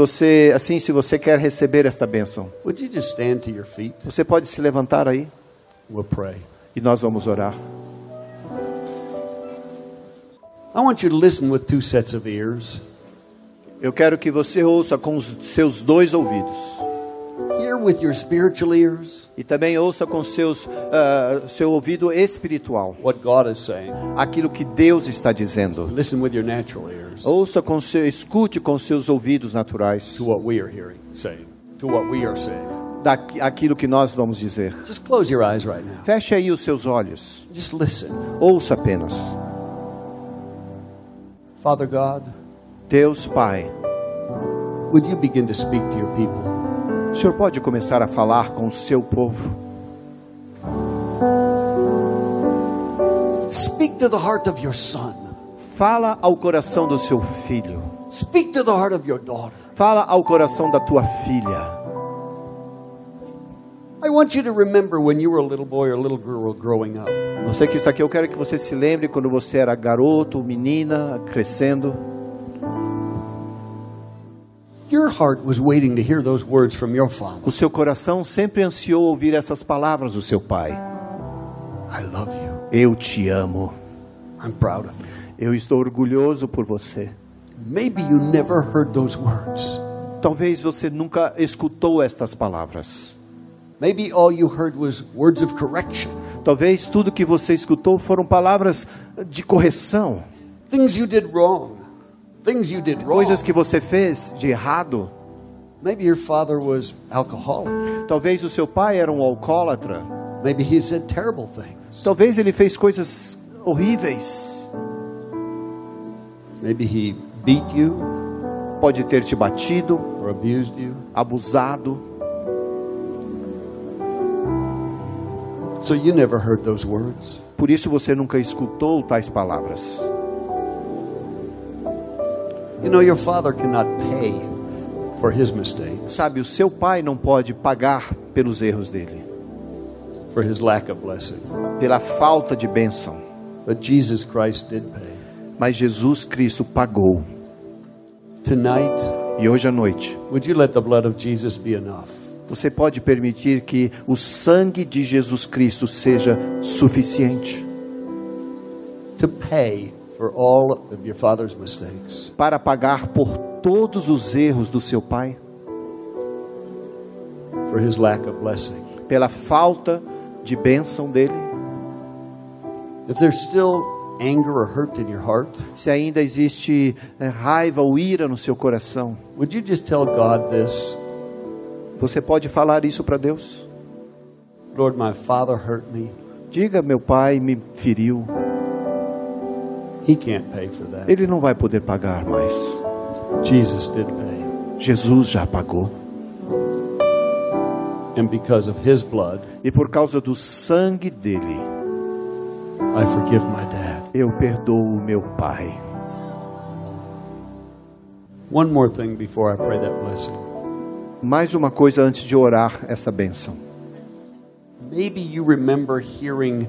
você quer receber esta bênção, Would you just stand to your feet? você pode se levantar aí We'll pray. e nós vamos orar. I want you to listen with 2 sets of ears. Eu quero que você ouça com os seus 2 ouvidos Hear with your spiritual ears e também ouça com seu ouvido espiritual what God is saying. aquilo que Deus está dizendo. Listen with your natural ears Escute com seus ouvidos naturais to what we are hearing, saying, to what we are saying. aquilo que nós vamos dizer. Just close your eyes right now. Feche aí os seus olhos. Just listen. Ouça apenas. Father God, Deus Pai, would you begin to speak to your people? o Senhor pode começar a falar com o seu povo. Speak to the heart of your son. Fala ao coração do seu filho. Speak to the heart of your daughter. Fala ao coração da tua filha. I want you to remember when you were a little boy or a little girl growing up. Você que está aqui, eu quero que você se lembre quando você era garoto, menina, crescendo. Your heart was waiting to hear those words from your father. O seu coração sempre ansiou ouvir essas palavras do seu pai. I love you. Eu te amo. I'm proud of you. Eu estou orgulhoso por você. Maybe you never heard those words. Talvez você nunca escutou estas palavras. Maybe all you heard was words of correction. Talvez tudo que você escutou foram palavras de correção. Things you did wrong. Things you did wrong. Coisas que você fez de errado. Maybe your father was alcoholic. Talvez o seu pai era um alcoólatra. Maybe he said terrible things. Talvez ele fez coisas horríveis. Maybe he beat you Pode ter te batido, or abused you. abusado. So you never heard those words. Por isso você nunca escutou tais palavras. You know, your father cannot pay for his mistakes, Sabe, o seu pai não pode pagar pelos erros dele, for his lack of blessing. pela falta de bênção. But Jesus Christ did pay. Mas Jesus Cristo pagou. Tonight, E hoje à noite, would you let the blood of Jesus be enough? você pode permitir que o sangue de Jesus Cristo seja suficiente To pay for all of your father's mistakes. para pagar por todos os erros do seu pai, For his lack of blessing. pela falta de bênção dele? If there's still anger or hurt in your heart, Se ainda existe raiva ou ira no seu coração, would you just tell God this? você pode falar isso para Deus? Lord, my father hurt me. Diga, meu pai me feriu. He can't pay for that. Ele não vai poder pagar mais. Jesus did pay. Jesus já pagou. And because of his blood, E por causa do sangue dele, I forgive my dad. eu perdoo o meu pai. One more thing before I pray that blessing. Mais uma coisa antes de orar essa bênção. Maybe you remember hearing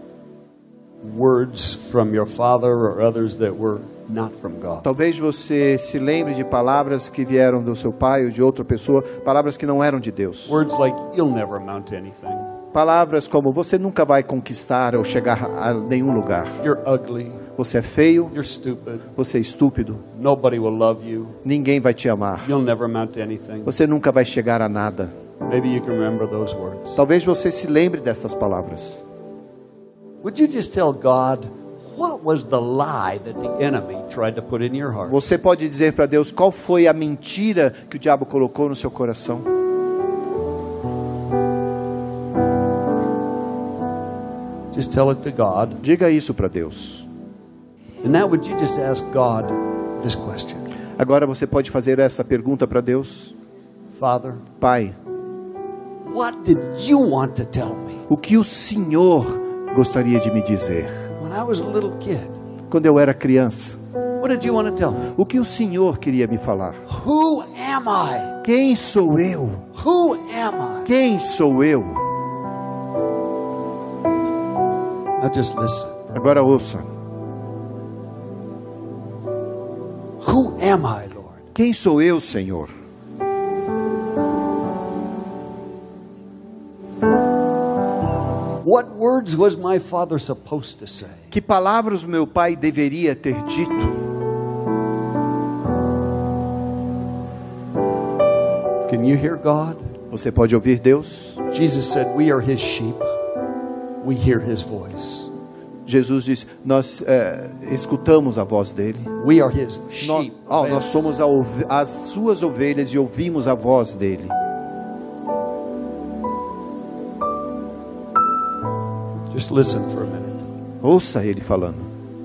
words from your father or others that were not from God. Talvez você se lembre de palavras que vieram do seu pai ou de outra pessoa, palavras que não eram de Deus. Words like, you'll never amount to anything. Palavras como, você nunca vai conquistar ou chegar a nenhum lugar. You're ugly. Você é feio, You're stupid. você é estúpido, Nobody will love you. ninguém vai te amar. You'll never amount to anything. Você nunca vai chegar a nada. Maybe you can remember those words. Talvez você se lembre destas palavras. Would you just tell God, what was the lie that the enemy tried to put in your heart? Você pode dizer para Deus qual foi a mentira que o diabo colocou no seu coração. Just tell it to God. Diga isso para Deus. And now would you just ask God this question? Agora você pode fazer essa pergunta para Deus. Father, Pai, what did you want to tell me o que o Senhor gostaria de me dizer? when I was a little kid? Quando eu era criança, What did you want to tell me? o que o Senhor queria me falar? Who am I? Quem sou eu? Who am I? Quem sou eu? Now just listen. Agora ouça. Who am I, Lord? Quem sou eu, Senhor? What words was my father supposed to say? Que palavras meu pai deveria ter dito? Can you hear God? Você pode ouvir Deus? Jesus said, we are his sheep. We hear his voice. Jesus diz, nós escutamos a voz dele. We are his Nós, sheep. nós somos as suas ovelhas e ouvimos a voz dele. Just listen for a minute. Ouça ele falando.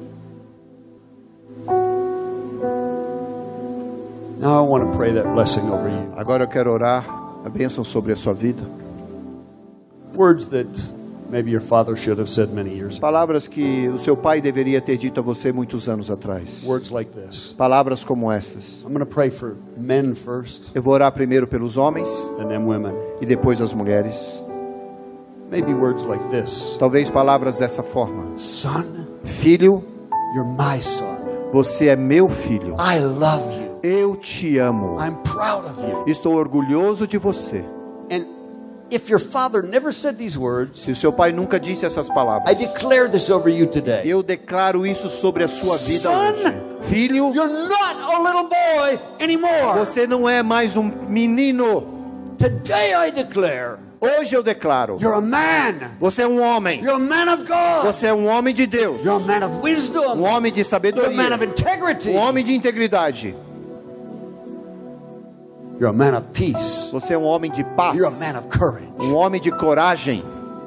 Now I want to pray that blessing over you. Agora eu quero orar a bênção sobre a sua vida. Words that maybe your father should have said many years ago. Palavras que o seu pai deveria ter dito a você muitos anos atrás. Words like this. Palavras como estas. I'm going to pray for men first Eu vou orar primeiro pelos homens and then women. e depois as mulheres. Maybe words like this. Talvez palavras dessa forma. Son, Filho, you're my son. você é meu filho. I love you. Eu te amo. I'm proud of you. Estou orgulhoso de você. And if your father never said these words, Se o seu pai nunca disse essas I palavras, declare this over you today. eu declaro isso sobre a sua vida Son, hoje. Filho, You're not a little boy anymore. você não é mais um menino. Today I declare Hoje eu declaro. You're a man. Você é um homem. You're a man of God. Você é um homem de Deus. You're a man of wisdom. Um homem de You're a man sabedoria. of integrity. Um homem de integridade. You're a man of peace. Você é um homem de paz. You're a man of courage. Um homem de coragem.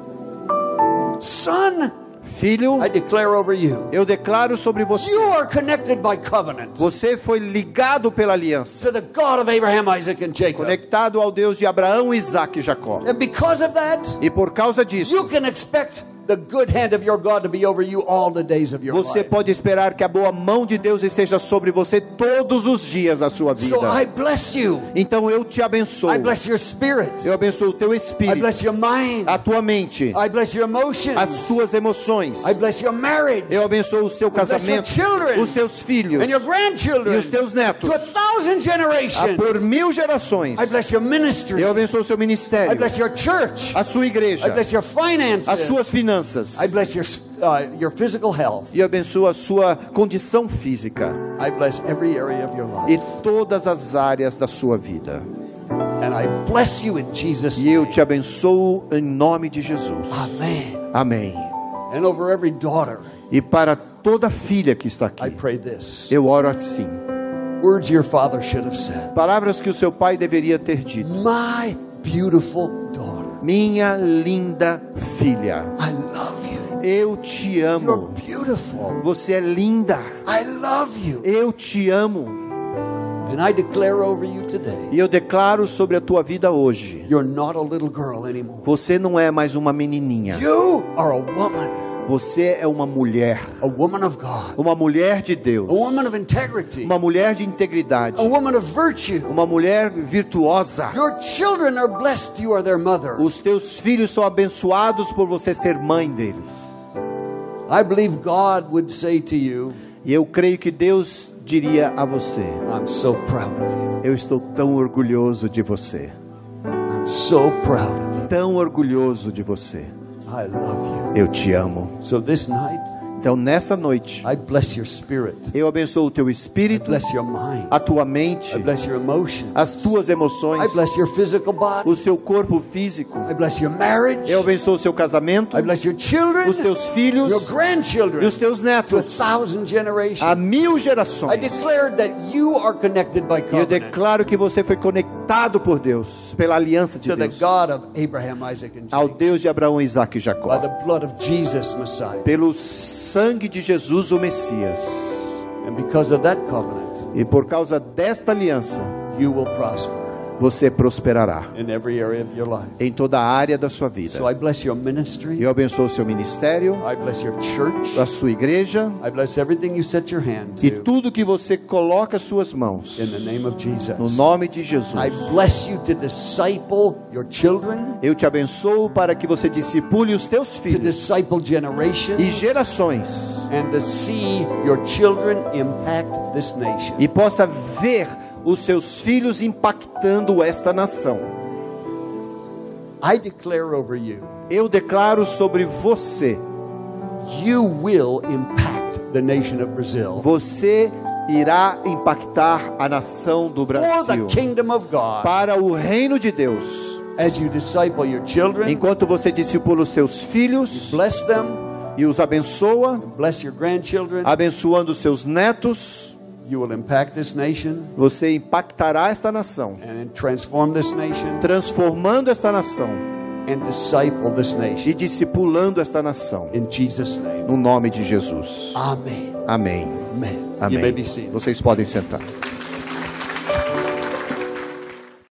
Son, Filho, I declare over you. eu declaro sobre você. You are connected by covenant Você foi ligado pela aliança. to the God of Abraham, Isaac, and Jacob. Conectado ao Deus de Abraão, Isaac e Jacó. And because of that, E por causa disso, you can expect the good hand of your God to be over you all the days of your você life. pode esperar que a boa mão de Deus esteja sobre você todos os dias da sua vida. So I bless you. Então eu te abençoo. I bless your spirit. Eu abençoo o teu I espírito, bless your mind. a tua mente, I bless your as emotions. tuas emoções. I bless your marriage. Eu abençoo o seu bless your casamento, children. os teus filhos And your e grandchildren. os teus netos. To 1,000 generations. Por 1000 gerações. I bless your ministry. Eu abençoo o seu I ministério, bless your church. a sua I igreja, bless your finances. as suas finanças. I bless your physical health. E eu abençoo a sua condição física I bless every area of your e life. todas as áreas da sua vida. And I bless you in Jesus' E eu name. te abençoo em nome de Jesus. Amen. Amém. And over every daughter, E para toda filha que está I aqui, pray this. eu oro assim. Words your father should have said. Palavras que o seu pai deveria ter dito. My beautiful daughter, Minha linda filha, I love you. eu te You're amo. beautiful. Você é linda. I love you. Eu te amo. And I declare over you today, E eu declaro sobre a tua vida hoje. you're not a little girl anymore. Você não é mais uma menininha. You are a woman. Você é uma mulher. A woman of God. Uma mulher de Deus. A woman of integrity. Uma mulher de integridade. A woman of virtue. Uma mulher virtuosa. Your children are blessed, you are their mother. Os teus filhos são abençoados por você ser mãe deles. I believe God would say to you, E eu creio que Deus diria a você: I'm so proud of you. eu estou tão orgulhoso de você. I'm so proud of you. Tão orgulhoso de você. I love you. Eu te amo. So this night, Então nessa noite, I bless your spirit. eu abençoo o teu I espírito, bless your mind. a tua mente, I bless your emotions. as tuas emoções, I bless your physical body. o seu corpo físico. I bless your marriage. Eu abençoo o seu casamento, I bless your children. os teus filhos Your grandchildren. e os teus To netos, 1,000 generations. a 1000 I gerações. declare that you are connected by E eu covenant declaro que você foi conectado por Deus, pela aliança de to the Deus, God of Abraham, Isaac, and ao Jacob, Deus de Abraão, Isaac e by Jacó, the blood of Jesus, Messiah. pelo sangue de Jesus, o Messias. And because of that covenant, E por causa desta aliança, you will prosper você prosperará in every area of your life. em toda a área da sua vida. So I bless your ministry. Eu abençoo o seu ministério, I bless your church. a sua igreja I bless everything you set your hand e to. tudo que você coloca as suas mãos. In the name of Jesus. No nome de I Jesus. bless you to disciple your children, Eu te abençoo para que você discipule os teus to filhos disciple e generations, gerações and to see your children impact this nation. e possa ver os seus filhos impactando esta nação. I declare over you, Eu declaro sobre você, you will impact the nation of Brazil você irá impactar a nação do for the Brasil kingdom of God para o reino de Deus. as you disciple your children, Enquanto você discipula os teus filhos bless them, e os abençoa, bless your grandchildren, abençoando os seus netos, you will impact this nation você impactará esta nação, and transform this nation transformando esta nação and disciple this nation. e discipulando esta nação. In Jesus' name. No nome de Jesus. Amen. Amém. Amen. Amém. You may be seated. Vocês podem sentar.